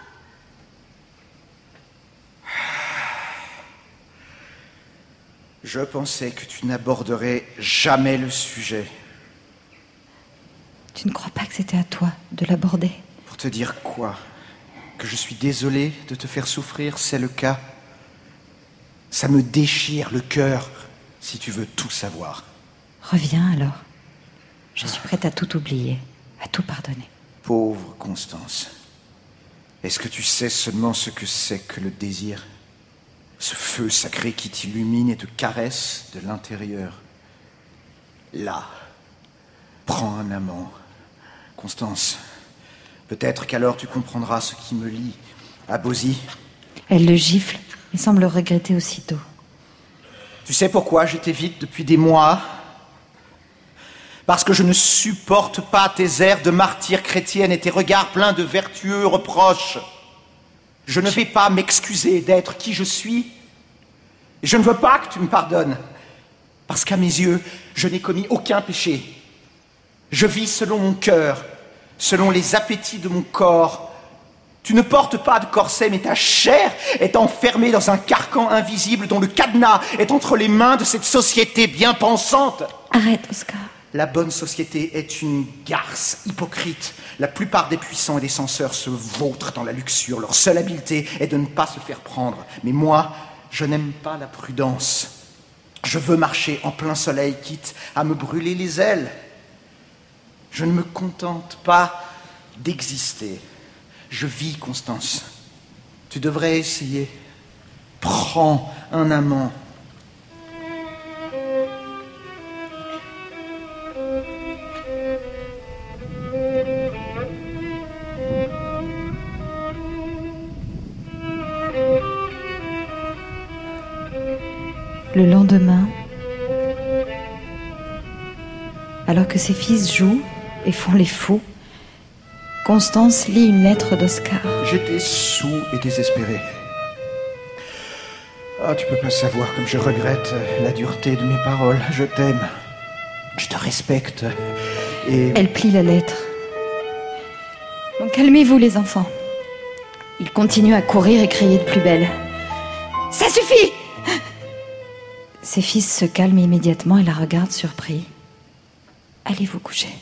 Je pensais que tu n'aborderais jamais le sujet. Tu ne crois pas que c'était à toi de l'aborder? Pour te dire quoi? Que je suis désolé de te faire souffrir, c'est le cas. Ça me déchire le cœur, si tu veux tout savoir. Reviens alors. Je suis prête à tout oublier, à tout pardonner. Pauvre Constance. Est-ce que tu sais seulement ce que c'est que le désir? Ce feu sacré qui t'illumine et te caresse de l'intérieur. Là, prends un amant. Constance, peut-être qu'alors tu comprendras ce qui me lie à Bosie. Elle le gifle et semble le regretter aussitôt. Tu sais pourquoi je t'évite depuis des mois? Parce que je ne supporte pas tes airs de martyre chrétienne et tes regards pleins de vertueux reproches. Je ne vais pas m'excuser d'être qui je suis. Et je ne veux pas que tu me pardonnes. Parce qu'à mes yeux, je n'ai commis aucun péché. Je vis selon mon cœur, selon les appétits de mon corps. Tu ne portes pas de corset, mais ta chair est enfermée dans un carcan invisible dont le cadenas est entre les mains de cette société bien pensante. Arrête, Oscar. La bonne société est une garce hypocrite. La plupart des puissants et des censeurs se vautrent dans la luxure. Leur seule habileté est de ne pas se faire prendre. Mais moi, je n'aime pas la prudence. Je veux marcher en plein soleil, quitte à me brûler les ailes. Je ne me contente pas d'exister. Je vis, Constance. Tu devrais essayer. Prends un amant. Le lendemain, alors que ses fils jouent et font les fous, Constance lit une lettre d'Oscar. J'étais saoul et désespéré. Ah, tu peux pas savoir comme je regrette la dureté de mes paroles. Je t'aime. Je te respecte. Et... Elle plie la lettre. Donc calmez-vous les enfants. Il continue à courir et crier de plus belle. Ça suffit! Ses fils se calment immédiatement et la regardent surpris. Allez vous coucher.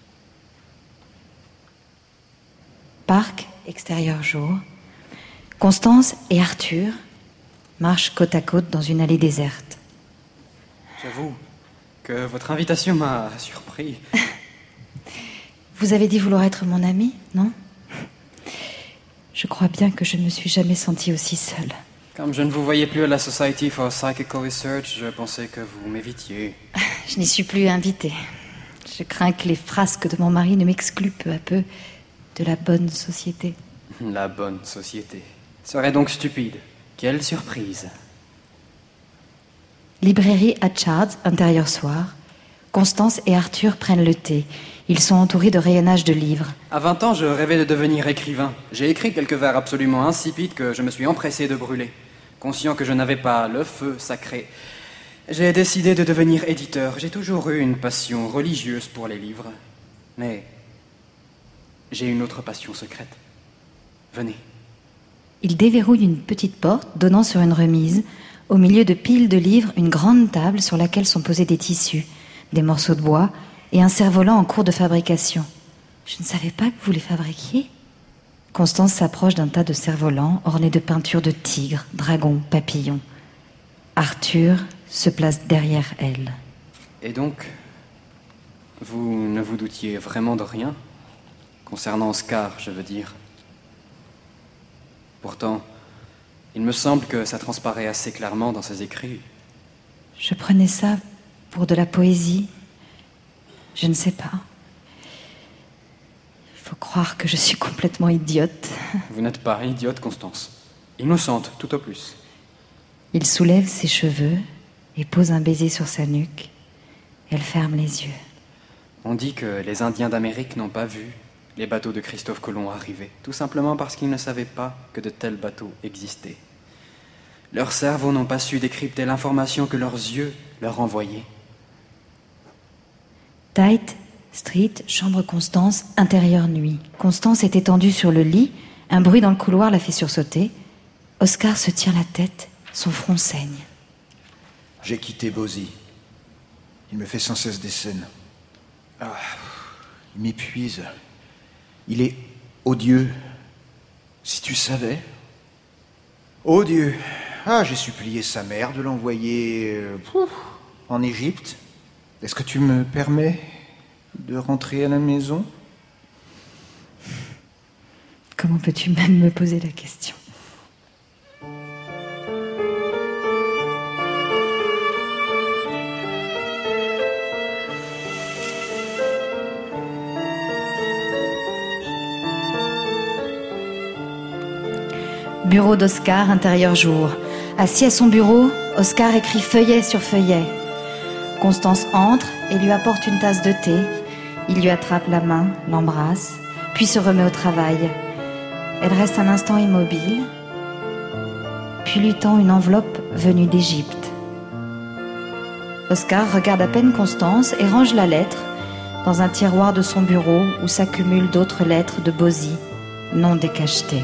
Parc, extérieur jour. Constance et Arthur marchent côte à côte dans une allée déserte. J'avoue que votre invitation m'a surpris. Vous avez dit vouloir être mon ami, non? Je crois bien que je ne me suis jamais sentie aussi seule. Comme je ne vous voyais plus à la Society for Psychical Research, je pensais que vous m'évitiez. Je n'y suis plus invitée. Je crains que les frasques de mon mari ne m'excluent peu à peu de la bonne société. La bonne société serait donc stupide. Quelle surprise. Librairie Hatchard, intérieur soir. Constance et Arthur prennent le thé. Ils sont entourés de rayonnage de livres. À 20 ans, je rêvais de devenir écrivain. J'ai écrit quelques vers absolument insipides que je me suis empressé de brûler. Conscient que je n'avais pas le feu sacré, j'ai décidé de devenir éditeur. J'ai toujours eu une passion religieuse pour les livres. Mais j'ai une autre passion secrète. Venez. Il déverrouille une petite porte donnant sur une remise. Au milieu de piles de livres, une grande table sur laquelle sont posés des tissus, des morceaux de bois et un cerf-volant en cours de fabrication. Je ne savais pas que vous les fabriquiez. Constance s'approche d'un tas de cerfs-volants ornés de peintures de tigres, dragons, papillons. Arthur se place derrière elle. Et donc, vous ne vous doutiez vraiment de rien? Concernant Oscar, je veux dire. Pourtant, il me semble que ça transparaît assez clairement dans ses écrits. Je prenais ça pour de la poésie. Je ne sais pas. Il faut croire que je suis complètement idiote. Vous n'êtes pas idiote, Constance. Innocente, tout au plus. Il soulève ses cheveux et pose un baiser sur sa nuque. Elle ferme les yeux. On dit que les Indiens d'Amérique n'ont pas vu les bateaux de Christophe Colomb arriver, tout simplement parce qu'ils ne savaient pas que de tels bateaux existaient. Leurs cerveaux n'ont pas su décrypter l'information que leurs yeux leur envoyaient. Tite Street, chambre Constance, intérieure nuit. Constance est étendue sur le lit. Un bruit dans le couloir la fait sursauter. Oscar se tient la tête. Son front saigne. J'ai quitté Bozy. Il me fait sans cesse des scènes. Il m'épuise. Il est odieux. Si tu savais. Odieux. J'ai supplié sa mère de l'envoyer en Égypte. Est-ce que tu me permets de rentrer à la maison? Comment peux-tu même me poser la question? Bureau d'Oscar, intérieur jour. Assis à son bureau, Oscar écrit feuillet sur feuillet. Constance entre et lui apporte une tasse de thé. Il lui attrape la main, l'embrasse, puis se remet au travail. Elle reste un instant immobile, puis lui tend une enveloppe venue d'Égypte. Oscar regarde à peine Constance et range la lettre dans un tiroir de son bureau où s'accumulent d'autres lettres de Bozy, non décachetées.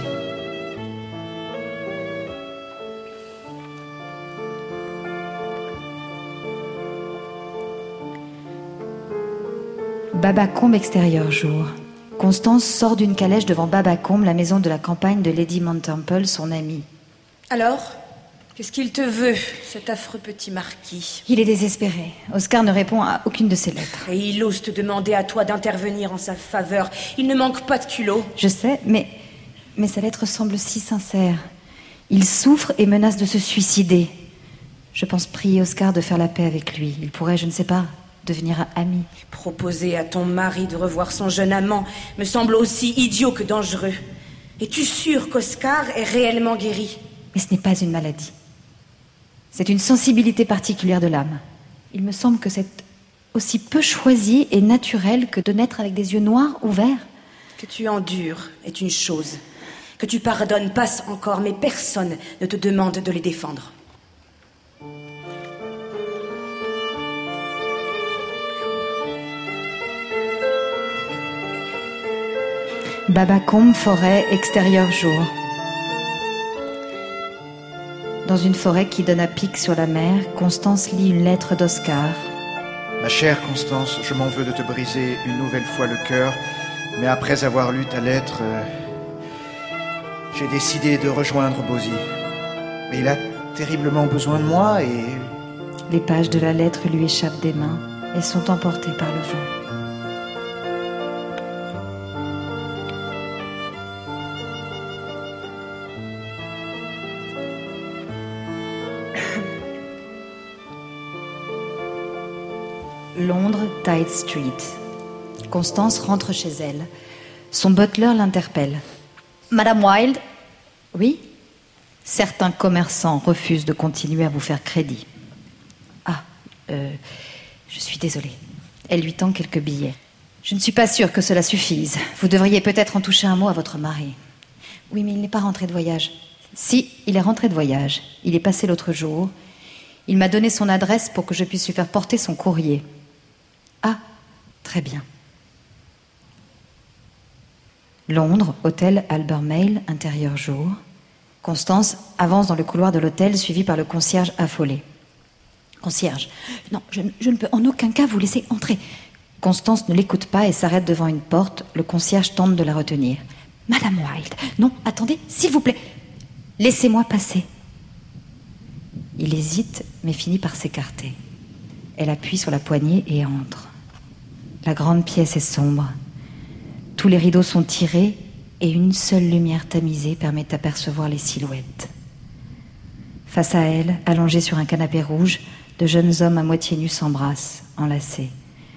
Babacombe, extérieur jour. Constance sort d'une calèche devant Babacombe, la maison de la campagne de Lady Montemple, son amie. Alors, qu'est-ce qu'il te veut, cet affreux petit marquis? Il est désespéré. Oscar ne répond à aucune de ses lettres. Et il ose te demander à toi d'intervenir en sa faveur. Il ne manque pas de culot. Je sais, mais sa lettre semble si sincère. Il souffre et menace de se suicider. Je pense prier Oscar de faire la paix avec lui. Il pourrait, je ne sais pas, devenir ami. Proposer à ton mari de revoir son jeune amant me semble aussi idiot que dangereux. Es-tu sûr qu'Oscar est réellement guéri? Mais ce n'est pas une maladie. C'est une sensibilité particulière de l'âme. Il me semble que c'est aussi peu choisi et naturel que de naître avec des yeux noirs ou verts. Que tu endures est une chose. Que tu pardonnes passe encore, mais personne ne te demande de les défendre. Babacombe, forêt, extérieur jour. Dans une forêt qui donne à pic sur la mer, Constance lit une lettre d'Oscar. Ma chère Constance, je m'en veux de te briser une nouvelle fois le cœur, mais après avoir lu ta lettre, j'ai décidé de rejoindre Bozy. Mais il a terriblement besoin de moi et... Les pages de la lettre lui échappent des mains et sont emportées par le vent. Londres, Tite Street. Constance rentre chez elle. Son butler l'interpelle. Madame Wilde? Oui? Certains commerçants refusent de continuer à vous faire crédit. Je suis désolée. Elle lui tend quelques billets. Je ne suis pas sûre que cela suffise. Vous devriez peut-être en toucher un mot à votre mari. Oui, mais il n'est pas rentré de voyage. Si, il est rentré de voyage. Il est passé l'autre jour. Il m'a donné son adresse pour que je puisse lui faire porter son courrier. Ah, très bien. Londres, hôtel Albemarle, intérieur jour. Constance avance dans le couloir de l'hôtel, suivie par le concierge affolé. Concierge, non, je ne peux en aucun cas vous laisser entrer. Constance ne l'écoute pas et s'arrête devant une porte. Le concierge tente de la retenir. Madame Wilde, non, attendez, s'il vous plaît. Laissez-moi passer. Il hésite, mais finit par s'écarter. Elle appuie sur la poignée et entre. La grande pièce est sombre. Tous les rideaux sont tirés et une seule lumière tamisée permet d'apercevoir les silhouettes. Face à elle, allongés sur un canapé rouge, de jeunes hommes à moitié nus s'embrassent, enlacés.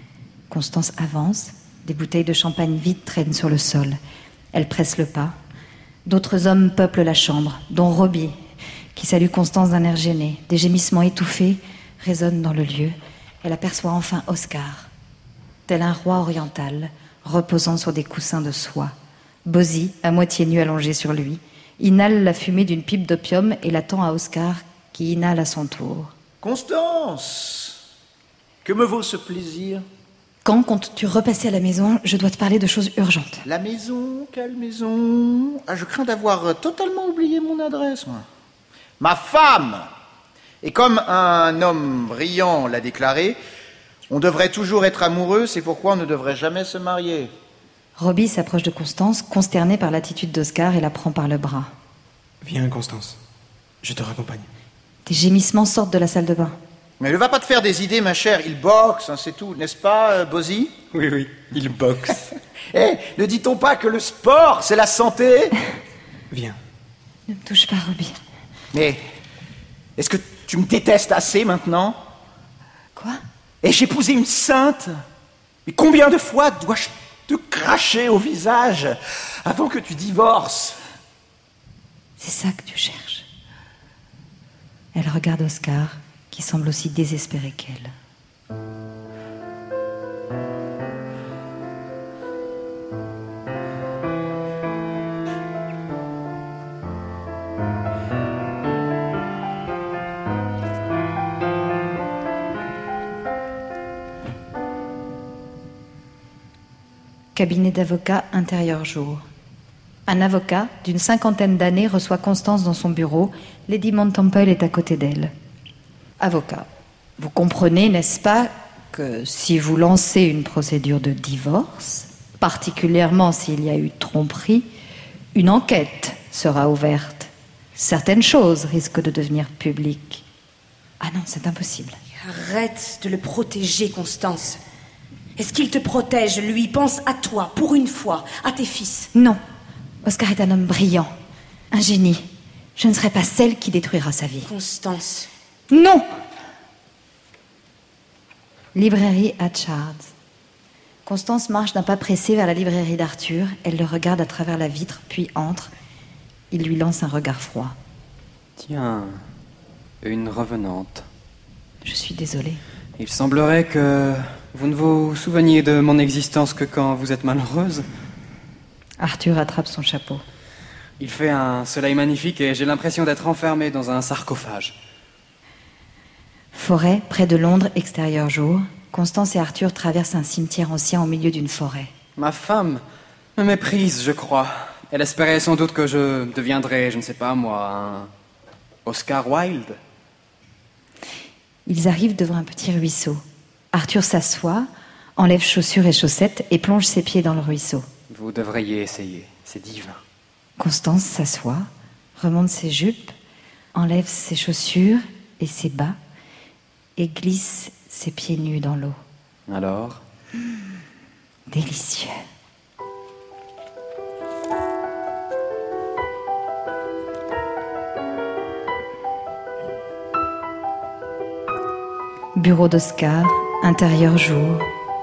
Constance avance. Des bouteilles de champagne vides traînent sur le sol. Elle presse le pas. D'autres hommes peuplent la chambre, dont Robbie, qui salue Constance d'un air gêné. Des gémissements étouffés résonnent dans le lieu. Elle aperçoit enfin Oscar, tel un roi oriental, reposant sur des coussins de soie. Bosie, à moitié nu allongé sur lui, inhale la fumée d'une pipe d'opium et la tend à Oscar, qui inhale à son tour. Constance, que me vaut ce plaisir? Quand comptes-tu repasser à la maison? Je dois te parler de choses urgentes. La maison? Quelle maison? Je crains d'avoir totalement oublié mon adresse, moi. Ma femme! Et comme un homme brillant l'a déclaré, on devrait toujours être amoureux, c'est pourquoi on ne devrait jamais se marier. Robbie s'approche de Constance, consterné par l'attitude d'Oscar, et la prend par le bras. Viens, Constance. Je te raccompagne. Des gémissements sortent de la salle de bain. Mais ne va pas te faire des idées, ma chère. Il boxe, c'est tout. N'est-ce pas, Bosie? Oui, il boxe. Ne dit-on pas que le sport, c'est la santé? Viens. Ne me touche pas, Robbie. Mais est-ce que tu me détestes assez maintenant? Quoi? Ai-je épousé une sainte? Mais combien de fois dois-je te cracher au visage avant que tu divorces? C'est ça que tu cherches. Elle regarde Oscar, qui semble aussi désespéré qu'elle. Cabinet d'avocat intérieur jour. Un avocat d'une 50aine d'années reçoit Constance dans son bureau. Lady Montemple est à côté d'elle. Avocat, vous comprenez, n'est-ce pas, que si vous lancez une procédure de divorce, particulièrement s'il y a eu tromperie, une enquête sera ouverte. Certaines choses risquent de devenir publiques. Ah non, c'est impossible. Arrête de le protéger, Constance. Est-ce qu'il te protège, lui? Pense à toi, pour une fois, à tes fils. Non. Oscar est un homme brillant, un génie. Je ne serai pas celle qui détruira sa vie. Constance. Non! Librairie Hatchard. Constance marche d'un pas pressé vers la librairie d'Arthur. Elle le regarde à travers la vitre, puis entre. Il lui lance un regard froid. Tiens, une revenante. Je suis désolée. Il semblerait que vous ne vous souveniez de mon existence que quand vous êtes malheureuse. Arthur attrape son chapeau. Il fait un soleil magnifique et j'ai l'impression d'être enfermé dans un sarcophage. Forêt, près de Londres, extérieur jour. Constance et Arthur traversent un cimetière ancien au milieu d'une forêt. Ma femme me méprise, je crois. Elle espérait sans doute que je deviendrais, je ne sais pas moi, un Oscar Wilde. Ils arrivent devant un petit ruisseau. Arthur s'assoit, enlève chaussures et chaussettes et plonge ses pieds dans le ruisseau. Vous devriez essayer, c'est divin. Constance s'assoit, remonte ses jupes, enlève ses chaussures et ses bas et glisse ses pieds nus dans l'eau. Alors? Délicieux. Bureau d'Oscar, intérieur jour.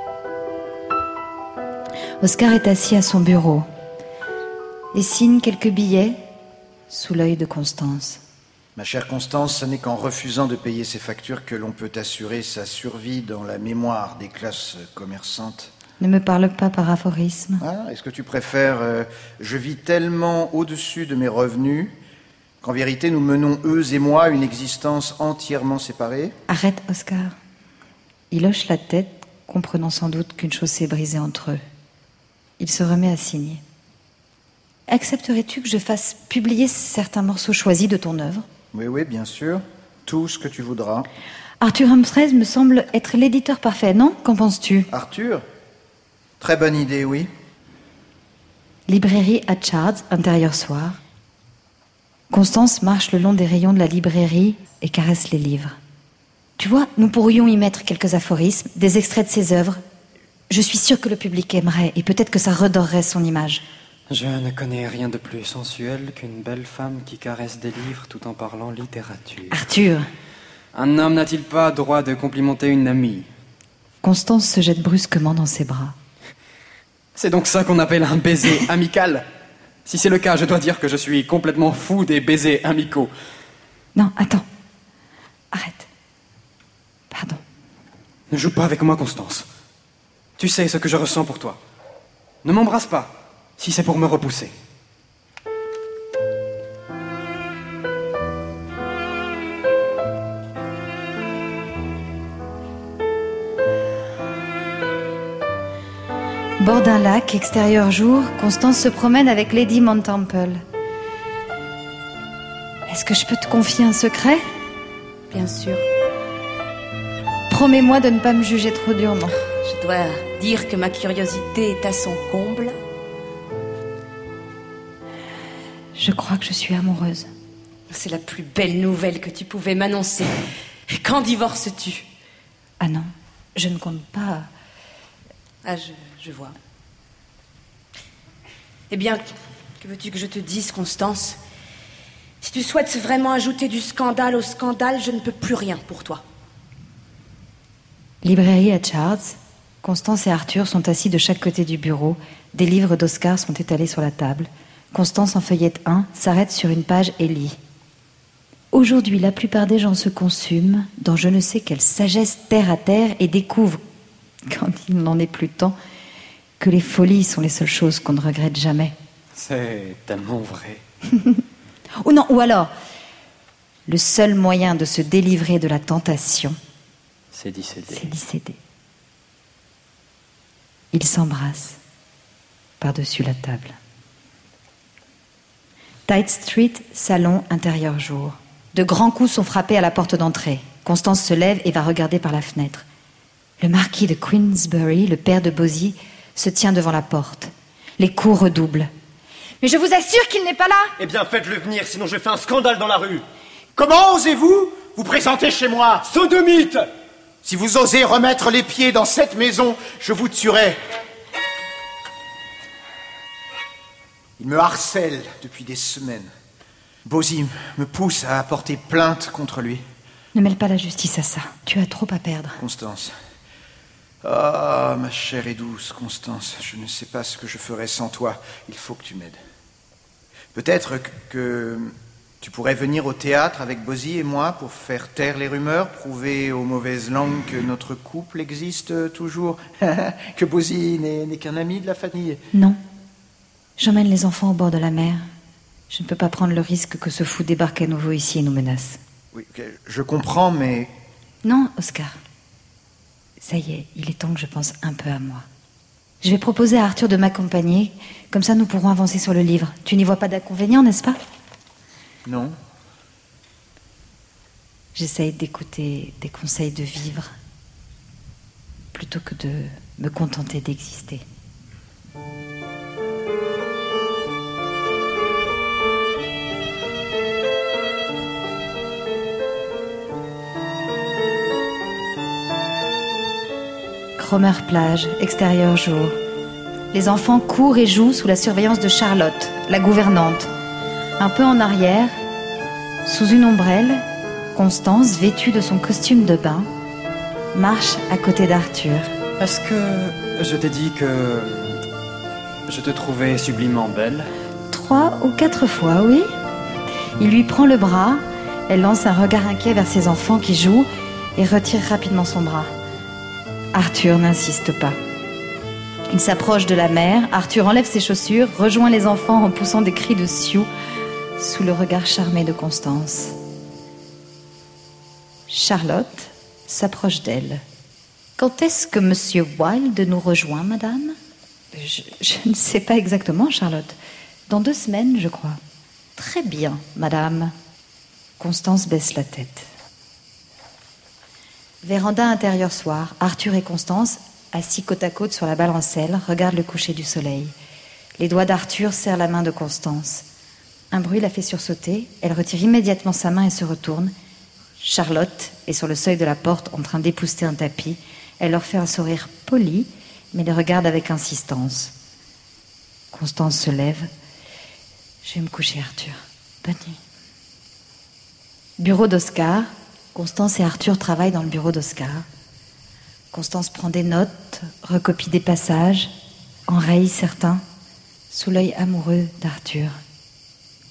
Oscar est assis à son bureau. Dessine quelques billets sous l'œil de Constance. Ma chère Constance, ce n'est qu'en refusant de payer ses factures que l'on peut assurer sa survie dans la mémoire des classes commerçantes. Ne me parle pas par aphorisme. Ah, est-ce que tu préfères je vis tellement au-dessus de mes revenus qu'en vérité nous menons, eux et moi, une existence entièrement séparée? Arrête, Oscar. Il hoche la tête, comprenant sans doute qu'une chose s'est brisée entre eux. Il se remet à signer. Accepterais-tu que je fasse publier certains morceaux choisis de ton œuvre? Oui, bien sûr. Tout ce que tu voudras. Arthur Humphreys me semble être l'éditeur parfait, non? Qu'en penses-tu? Arthur? Très bonne idée, oui. Librairie Hatchard, intérieur soir. Constance marche le long des rayons de la librairie et caresse les livres. Tu vois, nous pourrions y mettre quelques aphorismes, des extraits de ses œuvres. Je suis sûre que le public aimerait et peut-être que ça redorerait son image. Je ne connais rien de plus sensuel qu'une belle femme qui caresse des livres tout en parlant littérature. Arthur! Un homme n'a-t-il pas droit de complimenter une amie? Constance se jette brusquement dans ses bras. C'est donc ça qu'on appelle un baiser amical? Si c'est le cas, je dois dire que je suis complètement fou des baisers amicaux. Non, attends. Arrête. Pardon. Ne joue pas avec moi, Constance. Tu sais ce que je ressens pour toi. Ne m'embrasse pas, si c'est pour me repousser. Bord d'un lac, extérieur jour, Constance se promène avec Lady Montemple. Est-ce que je peux te confier un secret? Bien sûr. Promets-moi de ne pas me juger trop durement. Je dois dire que ma curiosité est à son comble. Je crois que je suis amoureuse. C'est la plus belle nouvelle que tu pouvais m'annoncer. Quand divorces-tu? Ah non, je ne compte pas. Ah, je vois. Eh bien, que veux-tu que je te dise, Constance? Si tu souhaites vraiment ajouter du scandale au scandale, je ne peux plus rien pour toi. Librairie à Charles. Constance et Arthur sont assis de chaque côté du bureau. Des livres d'Oscar sont étalés sur la table. Constance en feuillette un, s'arrête sur une page et lit. Aujourd'hui, la plupart des gens se consument dans je ne sais quelle sagesse terre à terre et découvrent, quand il n'en est plus temps, que les folies sont les seules choses qu'on ne regrette jamais. C'est tellement vrai. Ou non, ou alors, le seul moyen de se délivrer de la tentation, C'est d'y céder. c'est d'y céder. Ils s'embrassent par-dessus la table. Tite Street, salon, intérieur jour. De grands coups sont frappés à la porte d'entrée. Constance se lève et va regarder par la fenêtre. Le marquis de Queensbury, le père de Bosie, se tient devant la porte. Les coups redoublent. Mais je vous assure qu'il n'est pas là! Eh bien, faites-le venir, sinon je fais un scandale dans la rue. Comment osez-vous vous présenter chez moi? Sodomite! Si vous osez remettre les pieds dans cette maison, je vous tuerai. Il me harcèle depuis des semaines. Bosie me pousse à porter plainte contre lui. Ne mêle pas la justice à ça. Tu as trop à perdre. Constance. Ah, ma chère et douce Constance, je ne sais pas ce que je ferais sans toi. Il faut que tu m'aides. Peut-être que tu pourrais venir au théâtre avec Bosie et moi pour faire taire les rumeurs, prouver aux mauvaises langues que notre couple existe toujours, que Bosie n'est qu'un ami de la famille. Non. J'emmène les enfants au bord de la mer. Je ne peux pas prendre le risque que ce fou débarque à nouveau ici et nous menace. Oui, je comprends, mais... Non, Oscar. Ça y est, il est temps que je pense un peu à moi. Je vais proposer à Arthur de m'accompagner. Comme ça, nous pourrons avancer sur le livre. Tu n'y vois pas d'inconvénient, n'est-ce pas? Non. J'essaye d'écouter des conseils de vivre plutôt que de me contenter d'exister. Cromer plage, extérieur jour. Les enfants courent et jouent sous la surveillance de Charlotte, la gouvernante. Un peu en arrière, sous une ombrelle, Constance, vêtue de son costume de bain, marche à côté d'Arthur. Est-ce que je t'ai dit que je te trouvais sublimement belle? 3 ou 4 fois, oui. Il lui prend le bras, elle lance un regard inquiet vers ses enfants qui jouent et retire rapidement son bras. Arthur n'insiste pas. Il s'approche de la mer, Arthur enlève ses chaussures, rejoint les enfants en poussant des cris de sioux sous le regard charmé de Constance. Charlotte s'approche d'elle. Quand est-ce que Monsieur Wilde nous rejoint, madame? Je ne sais pas exactement, Charlotte. Dans 2 semaines, je crois. Très bien, madame. Constance baisse la tête. Véranda intérieure soir, Arthur et Constance, assis côte à côte sur la balancelle, regardent le coucher du soleil. Les doigts d'Arthur serrent la main de Constance. Un bruit la fait sursauter, elle retire immédiatement sa main et se retourne. Charlotte est sur le seuil de la porte en train d'épousseter un tapis. Elle leur fait un sourire poli, mais les regarde avec insistance. Constance se lève. Je vais me coucher, Arthur. Bonne nuit. Bureau d'Oscar. Constance et Arthur travaillent dans le bureau d'Oscar. Constance prend des notes, recopie des passages, enraye certains, sous l'œil amoureux d'Arthur. Charlotte ?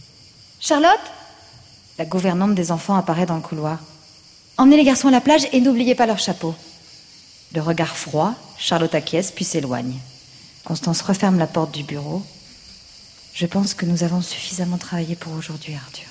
La gouvernante des enfants apparaît dans le couloir. Emmenez les garçons à la plage et n'oubliez pas leur chapeau. Le regard froid, Charlotte acquiesce puis s'éloigne. Constance referme la porte du bureau. Je pense que nous avons suffisamment travaillé pour aujourd'hui, Arthur.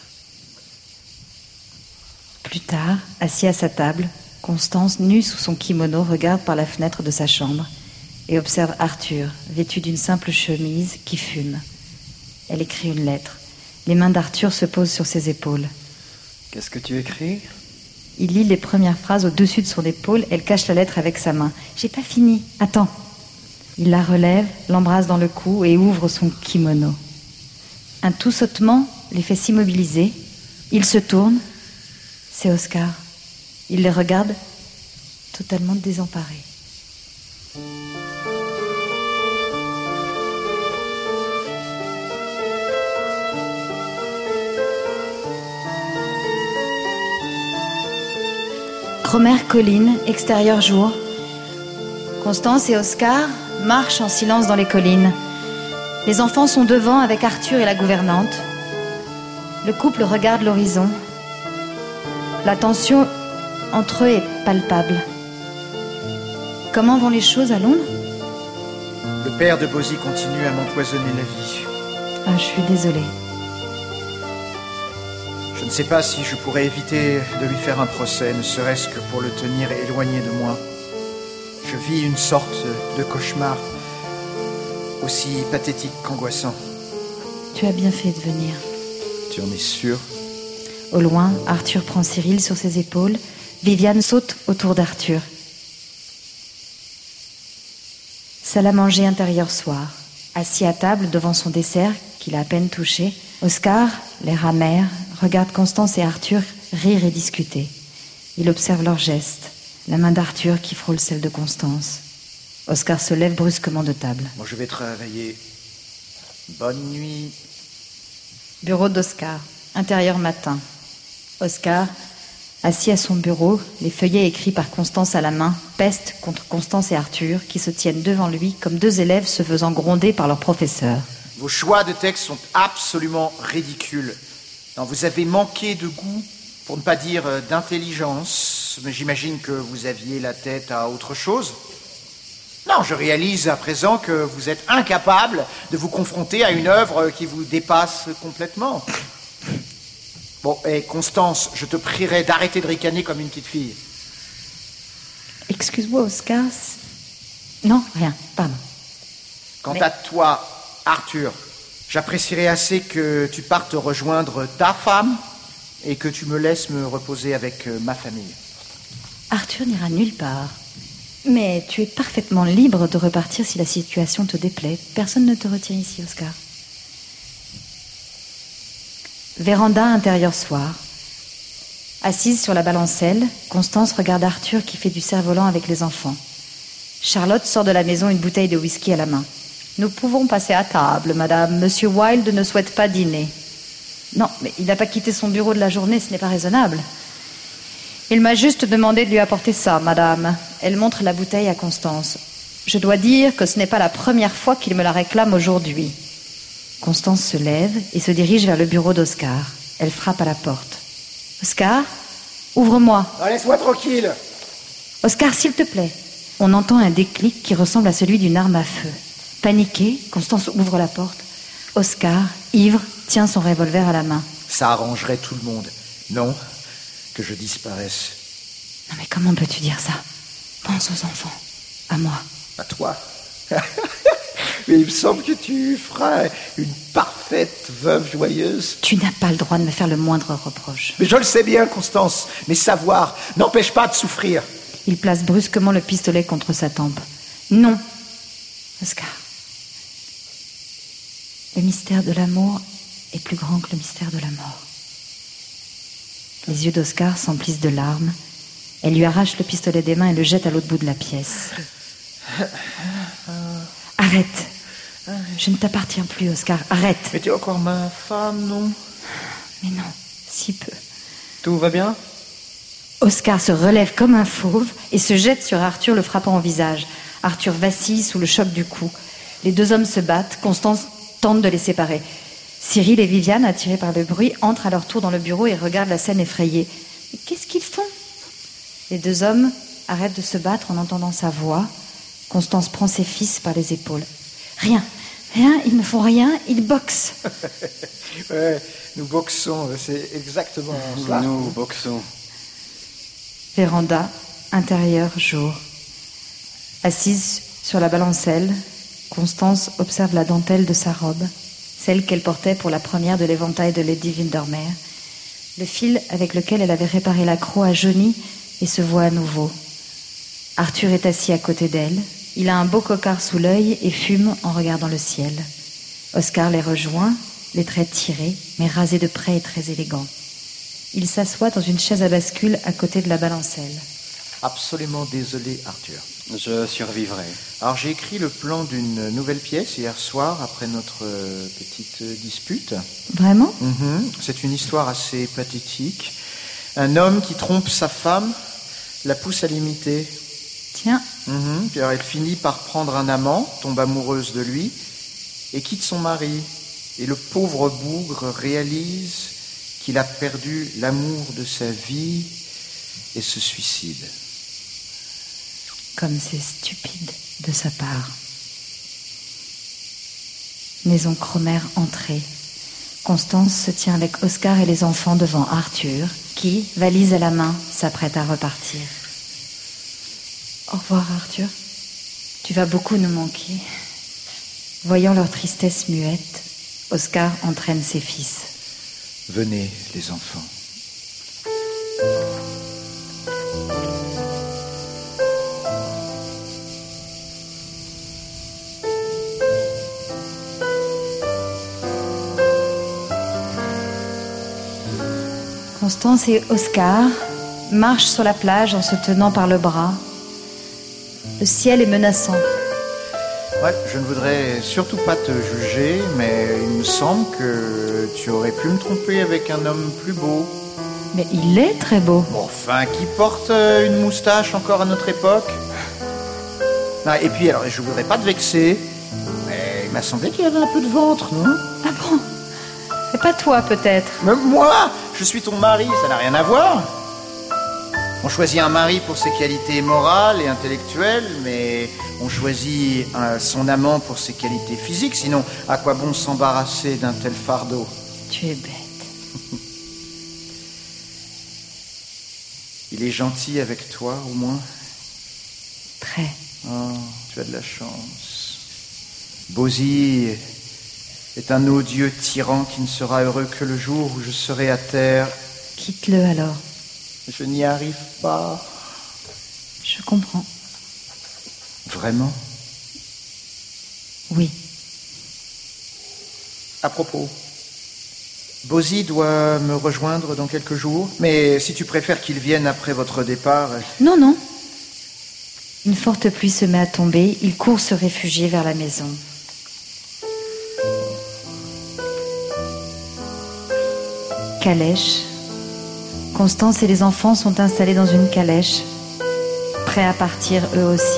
Plus tard, assis à sa table, Constance, nue sous son kimono, regarde par la fenêtre de sa chambre et observe Arthur, vêtu d'une simple chemise, qui fume. Elle écrit une lettre. Les mains d'Arthur se posent sur ses épaules. Qu'est-ce que tu écris ? Il lit les premières phrases au-dessus de son épaule. Elle cache la lettre avec sa main. « J'ai pas fini. Attends. » Il la relève, l'embrasse dans le cou et ouvre son kimono. Un tout sautement les fait s'immobiliser. Il se tourne. C'est Oscar. Il les regarde, totalement désemparé. Cromer colline, extérieur jour. Constance et Oscar marchent en silence dans les collines. Les enfants sont devant avec Arthur et la gouvernante. Le couple regarde l'horizon. La tension entre eux est palpable. Comment vont les choses à Londres ? Le père de Bosie continue à m'empoisonner la vie. Ah, je suis désolée. Je ne sais pas si je pourrais éviter de lui faire un procès, ne serait-ce que pour le tenir éloigné de moi. Je vis une sorte de cauchemar, aussi pathétique qu'angoissant. Tu as bien fait de venir. Tu en es sûr ? Au loin, Arthur prend Cyril sur ses épaules. Viviane saute autour d'Arthur. Salle à manger intérieur soir. Assis à table devant son dessert, qu'il a à peine touché, Oscar, l'air amer, regarde Constance et Arthur rire et discuter. Il observe leurs gestes, la main d'Arthur qui frôle celle de Constance. Oscar se lève brusquement de table. Bon, je vais travailler. Bonne nuit. Bureau d'Oscar, intérieur matin. Oscar, assis à son bureau, les feuillets écrits par Constance à la main, pestent contre Constance et Arthur, qui se tiennent devant lui comme deux élèves se faisant gronder par leur professeur. Vos choix de texte sont absolument ridicules. Non, vous avez manqué de goût, pour ne pas dire d'intelligence, mais j'imagine que vous aviez la tête à autre chose. Non, je réalise à présent que vous êtes incapable de vous confronter à une œuvre qui vous dépasse complètement. Bon, et Constance, je te prierai d'arrêter de ricaner comme une petite fille. Excuse-moi, Oscar. Non, rien, pardon. Quant à toi, Arthur, j'apprécierais assez que tu partes rejoindre ta femme et que tu me laisses me reposer avec ma famille. Arthur n'ira nulle part. Mais tu es parfaitement libre de repartir si la situation te déplaît. Personne ne te retient ici, Oscar. Véranda intérieur soir. Assise sur la balancelle, Constance regarde Arthur qui fait du cerf-volant avec les enfants. Charlotte sort de la maison une bouteille de whisky à la main. « Nous pouvons passer à table, madame. Monsieur Wilde ne souhaite pas dîner. » Non, mais il n'a pas quitté son bureau de la journée, ce n'est pas raisonnable. « Il m'a juste demandé de lui apporter ça, madame. » Elle montre la bouteille à Constance. « Je dois dire que ce n'est pas la première fois qu'il me la réclame aujourd'hui. » Constance se lève et se dirige vers le bureau d'Oscar. Elle frappe à la porte. « Oscar, ouvre-moi. »« Laisse-moi tranquille. » »« Oscar, s'il te plaît. » On entend un déclic qui ressemble à celui d'une arme à feu. Paniquée, Constance ouvre la porte. Oscar, ivre, tient son revolver à la main. « Ça arrangerait tout le monde. Non, que je disparaisse. » « Non mais comment peux-tu dire ça ? Pense aux enfants. À moi. » »« À toi. » Mais il me semble que tu feras une parfaite veuve joyeuse. Tu n'as pas le droit de me faire le moindre reproche. Mais je le sais bien, Constance. Mais savoir n'empêche pas de souffrir. Il place brusquement le pistolet contre sa tempe. Non, Oscar. Le mystère de l'amour est plus grand que le mystère de la mort. Les yeux d'Oscar s'emplissent de larmes. Elle lui arrache le pistolet des mains et le jette à l'autre bout de la pièce. Arrête. Je ne t'appartiens plus, Oscar. Arrête. Mais tu es encore ma femme, non ? Mais non, si peu. Tout va bien ? Oscar se relève comme un fauve et se jette sur Arthur, le frappant au visage. Arthur vacille sous le choc du coup. Les deux hommes se battent. Constance tente de les séparer. Cyril et Viviane, attirés par le bruit, entrent à leur tour dans le bureau et regardent la scène effrayée. Mais qu'est-ce qu'ils font ? Les deux hommes arrêtent de se battre en entendant sa voix. Constance prend ses fils par les épaules. Rien, ils ne font rien, ils boxent. Ouais, nous boxons, c'est exactement cela. Nous boxons. Véranda, intérieur, jour. Assise sur la balancelle, Constance observe la dentelle de sa robe, celle qu'elle portait pour la première de l'éventail de Lady Windermere. Le fil avec lequel elle avait réparé l'accroc a jauni et se voit à nouveau. Arthur est assis à côté d'elle. Il a un beau cocard sous l'œil et fume en regardant le ciel. Oscar les rejoint, les traits tirés, mais rasés de près et très élégants. Il s'assoit dans une chaise à bascule à côté de la balancelle. Absolument désolé, Arthur. Je survivrai. Alors, j'ai écrit le plan d'une nouvelle pièce hier soir, après notre petite dispute. Vraiment ? C'est une histoire assez pathétique. Un homme qui trompe sa femme, la pousse à l'imiter. Tiens. Puis alors, elle finit par prendre un amant, tombe amoureuse de lui, et quitte son mari. Et le pauvre bougre réalise qu'il a perdu l'amour de sa vie et se suicide. Comme c'est stupide de sa part. Maison Cromer entrée. Constance se tient avec Oscar et les enfants devant Arthur, qui, valise à la main, s'apprête à repartir. Au revoir, Arthur. Tu vas beaucoup nous manquer. Voyant leur tristesse muette, Oscar entraîne ses fils. Venez, les enfants. Constance et Oscar marchent sur la plage en se tenant par le bras. Le ciel est menaçant. Ouais, je ne voudrais surtout pas te juger, mais il me semble que tu aurais pu me tromper avec un homme plus beau. Mais il est très beau. Bon, enfin, qui porte une moustache encore à notre époque. Non, et puis, alors, je voudrais pas te vexer, mais il m'a semblé qu'il y avait un peu de ventre, non ? Ah bon ? Et pas toi, peut-être ? Mais moi, je suis ton mari, ça n'a rien à voir. On choisit un mari pour ses qualités morales et intellectuelles, mais on choisit son amant pour ses qualités physiques, sinon à quoi bon s'embarrasser d'un tel fardeau ? Tu es bête. Il est gentil avec toi, au moins ? Très. Oh, tu as de la chance. Bosie est un odieux tyran qui ne sera heureux que le jour où je serai à terre. Quitte-le alors. Je n'y arrive pas. Je comprends. Vraiment ? Oui. À propos, Bosie doit me rejoindre dans quelques jours, mais si tu préfères qu'il vienne après votre départ... Non, non. Une forte pluie se met à tomber. Il court se réfugier vers la maison. Calèche. Constance et les enfants sont installés dans une calèche, prêts à partir eux aussi.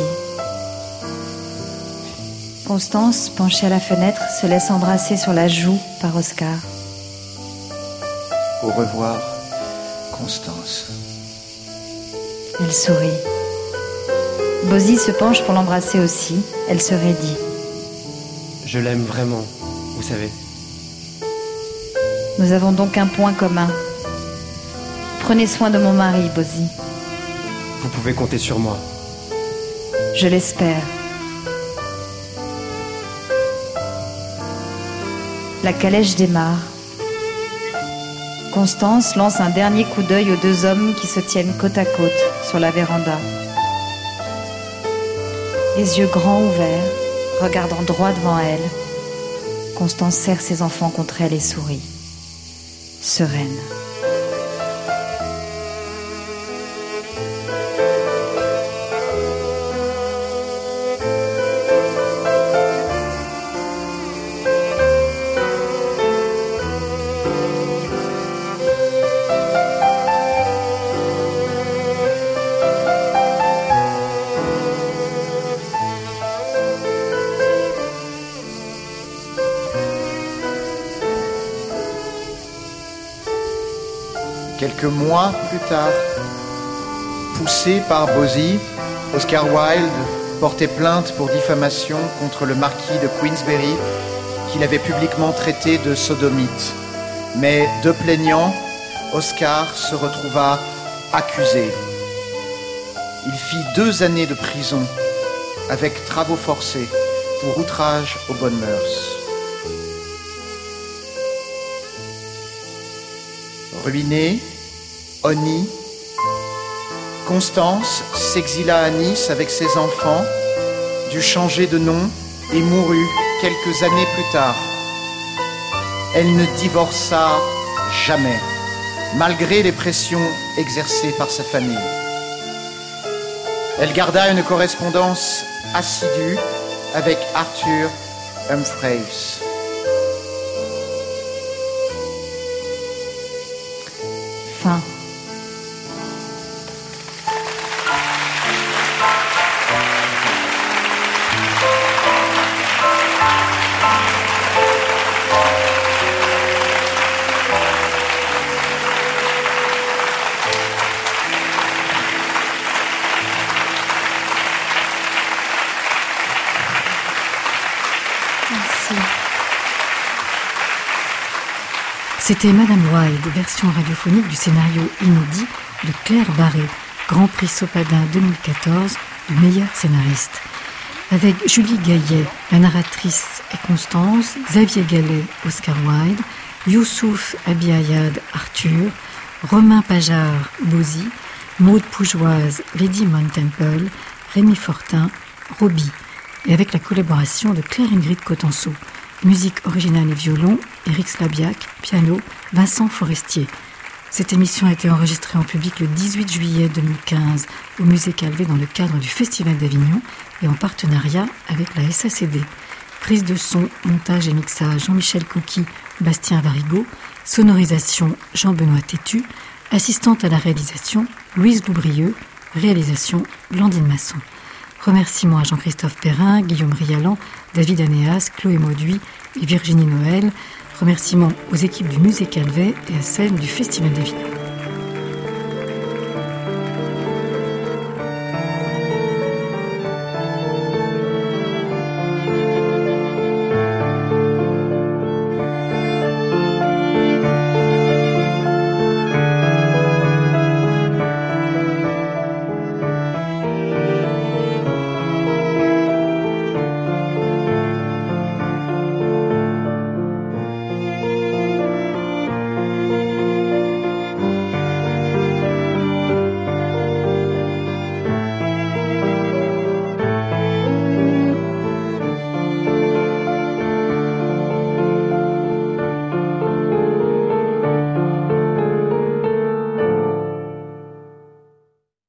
Constance, penchée à la fenêtre, se laisse embrasser sur la joue par Oscar. Au revoir, Constance. Elle sourit. Bosie se penche pour l'embrasser aussi. Elle se raidit. Je l'aime vraiment, vous savez. Nous avons donc un point commun. Prenez soin de mon mari, Bosie. Vous pouvez compter sur moi. Je l'espère. La calèche démarre. Constance lance un dernier coup d'œil aux deux hommes qui se tiennent côte à côte sur la véranda. Les yeux grands ouverts, regardant droit devant elle, Constance serre ses enfants contre elle et sourit. Sereine. Quelques mois plus tard, poussé par Bosie, Oscar Wilde portait plainte pour diffamation contre le marquis de Queensberry qu'il avait publiquement traité de sodomite. Mais de plaignant, Oscar se retrouva accusé. Il fit 2 années de prison avec travaux forcés pour outrage aux bonnes mœurs. Ruinée, honnie, Constance s'exila à Nice avec ses enfants, dut changer de nom et mourut quelques années plus tard. Elle ne divorça jamais, malgré les pressions exercées par sa famille. Elle garda une correspondance assidue avec Arthur Humphreys. Fin. C'était Madame Wilde, version radiophonique du scénario inédit de Claire Barré, Grand Prix Sopadin 2014 du meilleur scénariste. Avec Julie Gaillet, la narratrice et Constance, Xavier Gallet, Oscar Wilde, Youssouf Abiayad, Arthur, Romain Pajard, Bosie, Maude Poujoise, Lady Mon Temple, Rémi Fortin, Roby, et avec la collaboration de Claire-Ingrid Cotenceau. Musique originale et violon, Éric Slabiac, piano, Vincent Forestier. Cette émission a été enregistrée en public le 18 juillet 2015 au Musée Calvet dans le cadre du Festival d'Avignon et en partenariat avec la SACD. Prise de son, montage et mixage Jean-Michel Coqui, Bastien Varigot, sonorisation Jean-Benoît Tétu, assistante à la réalisation Louise Loubrieux, réalisation Blandine Masson. Remerciements à Jean-Christophe Perrin, Guillaume Rialan, David Anéas, Chloé Mauduit et Virginie Noël. Remerciements aux équipes du Musée Calvet et à celles du Festival d'Avignon.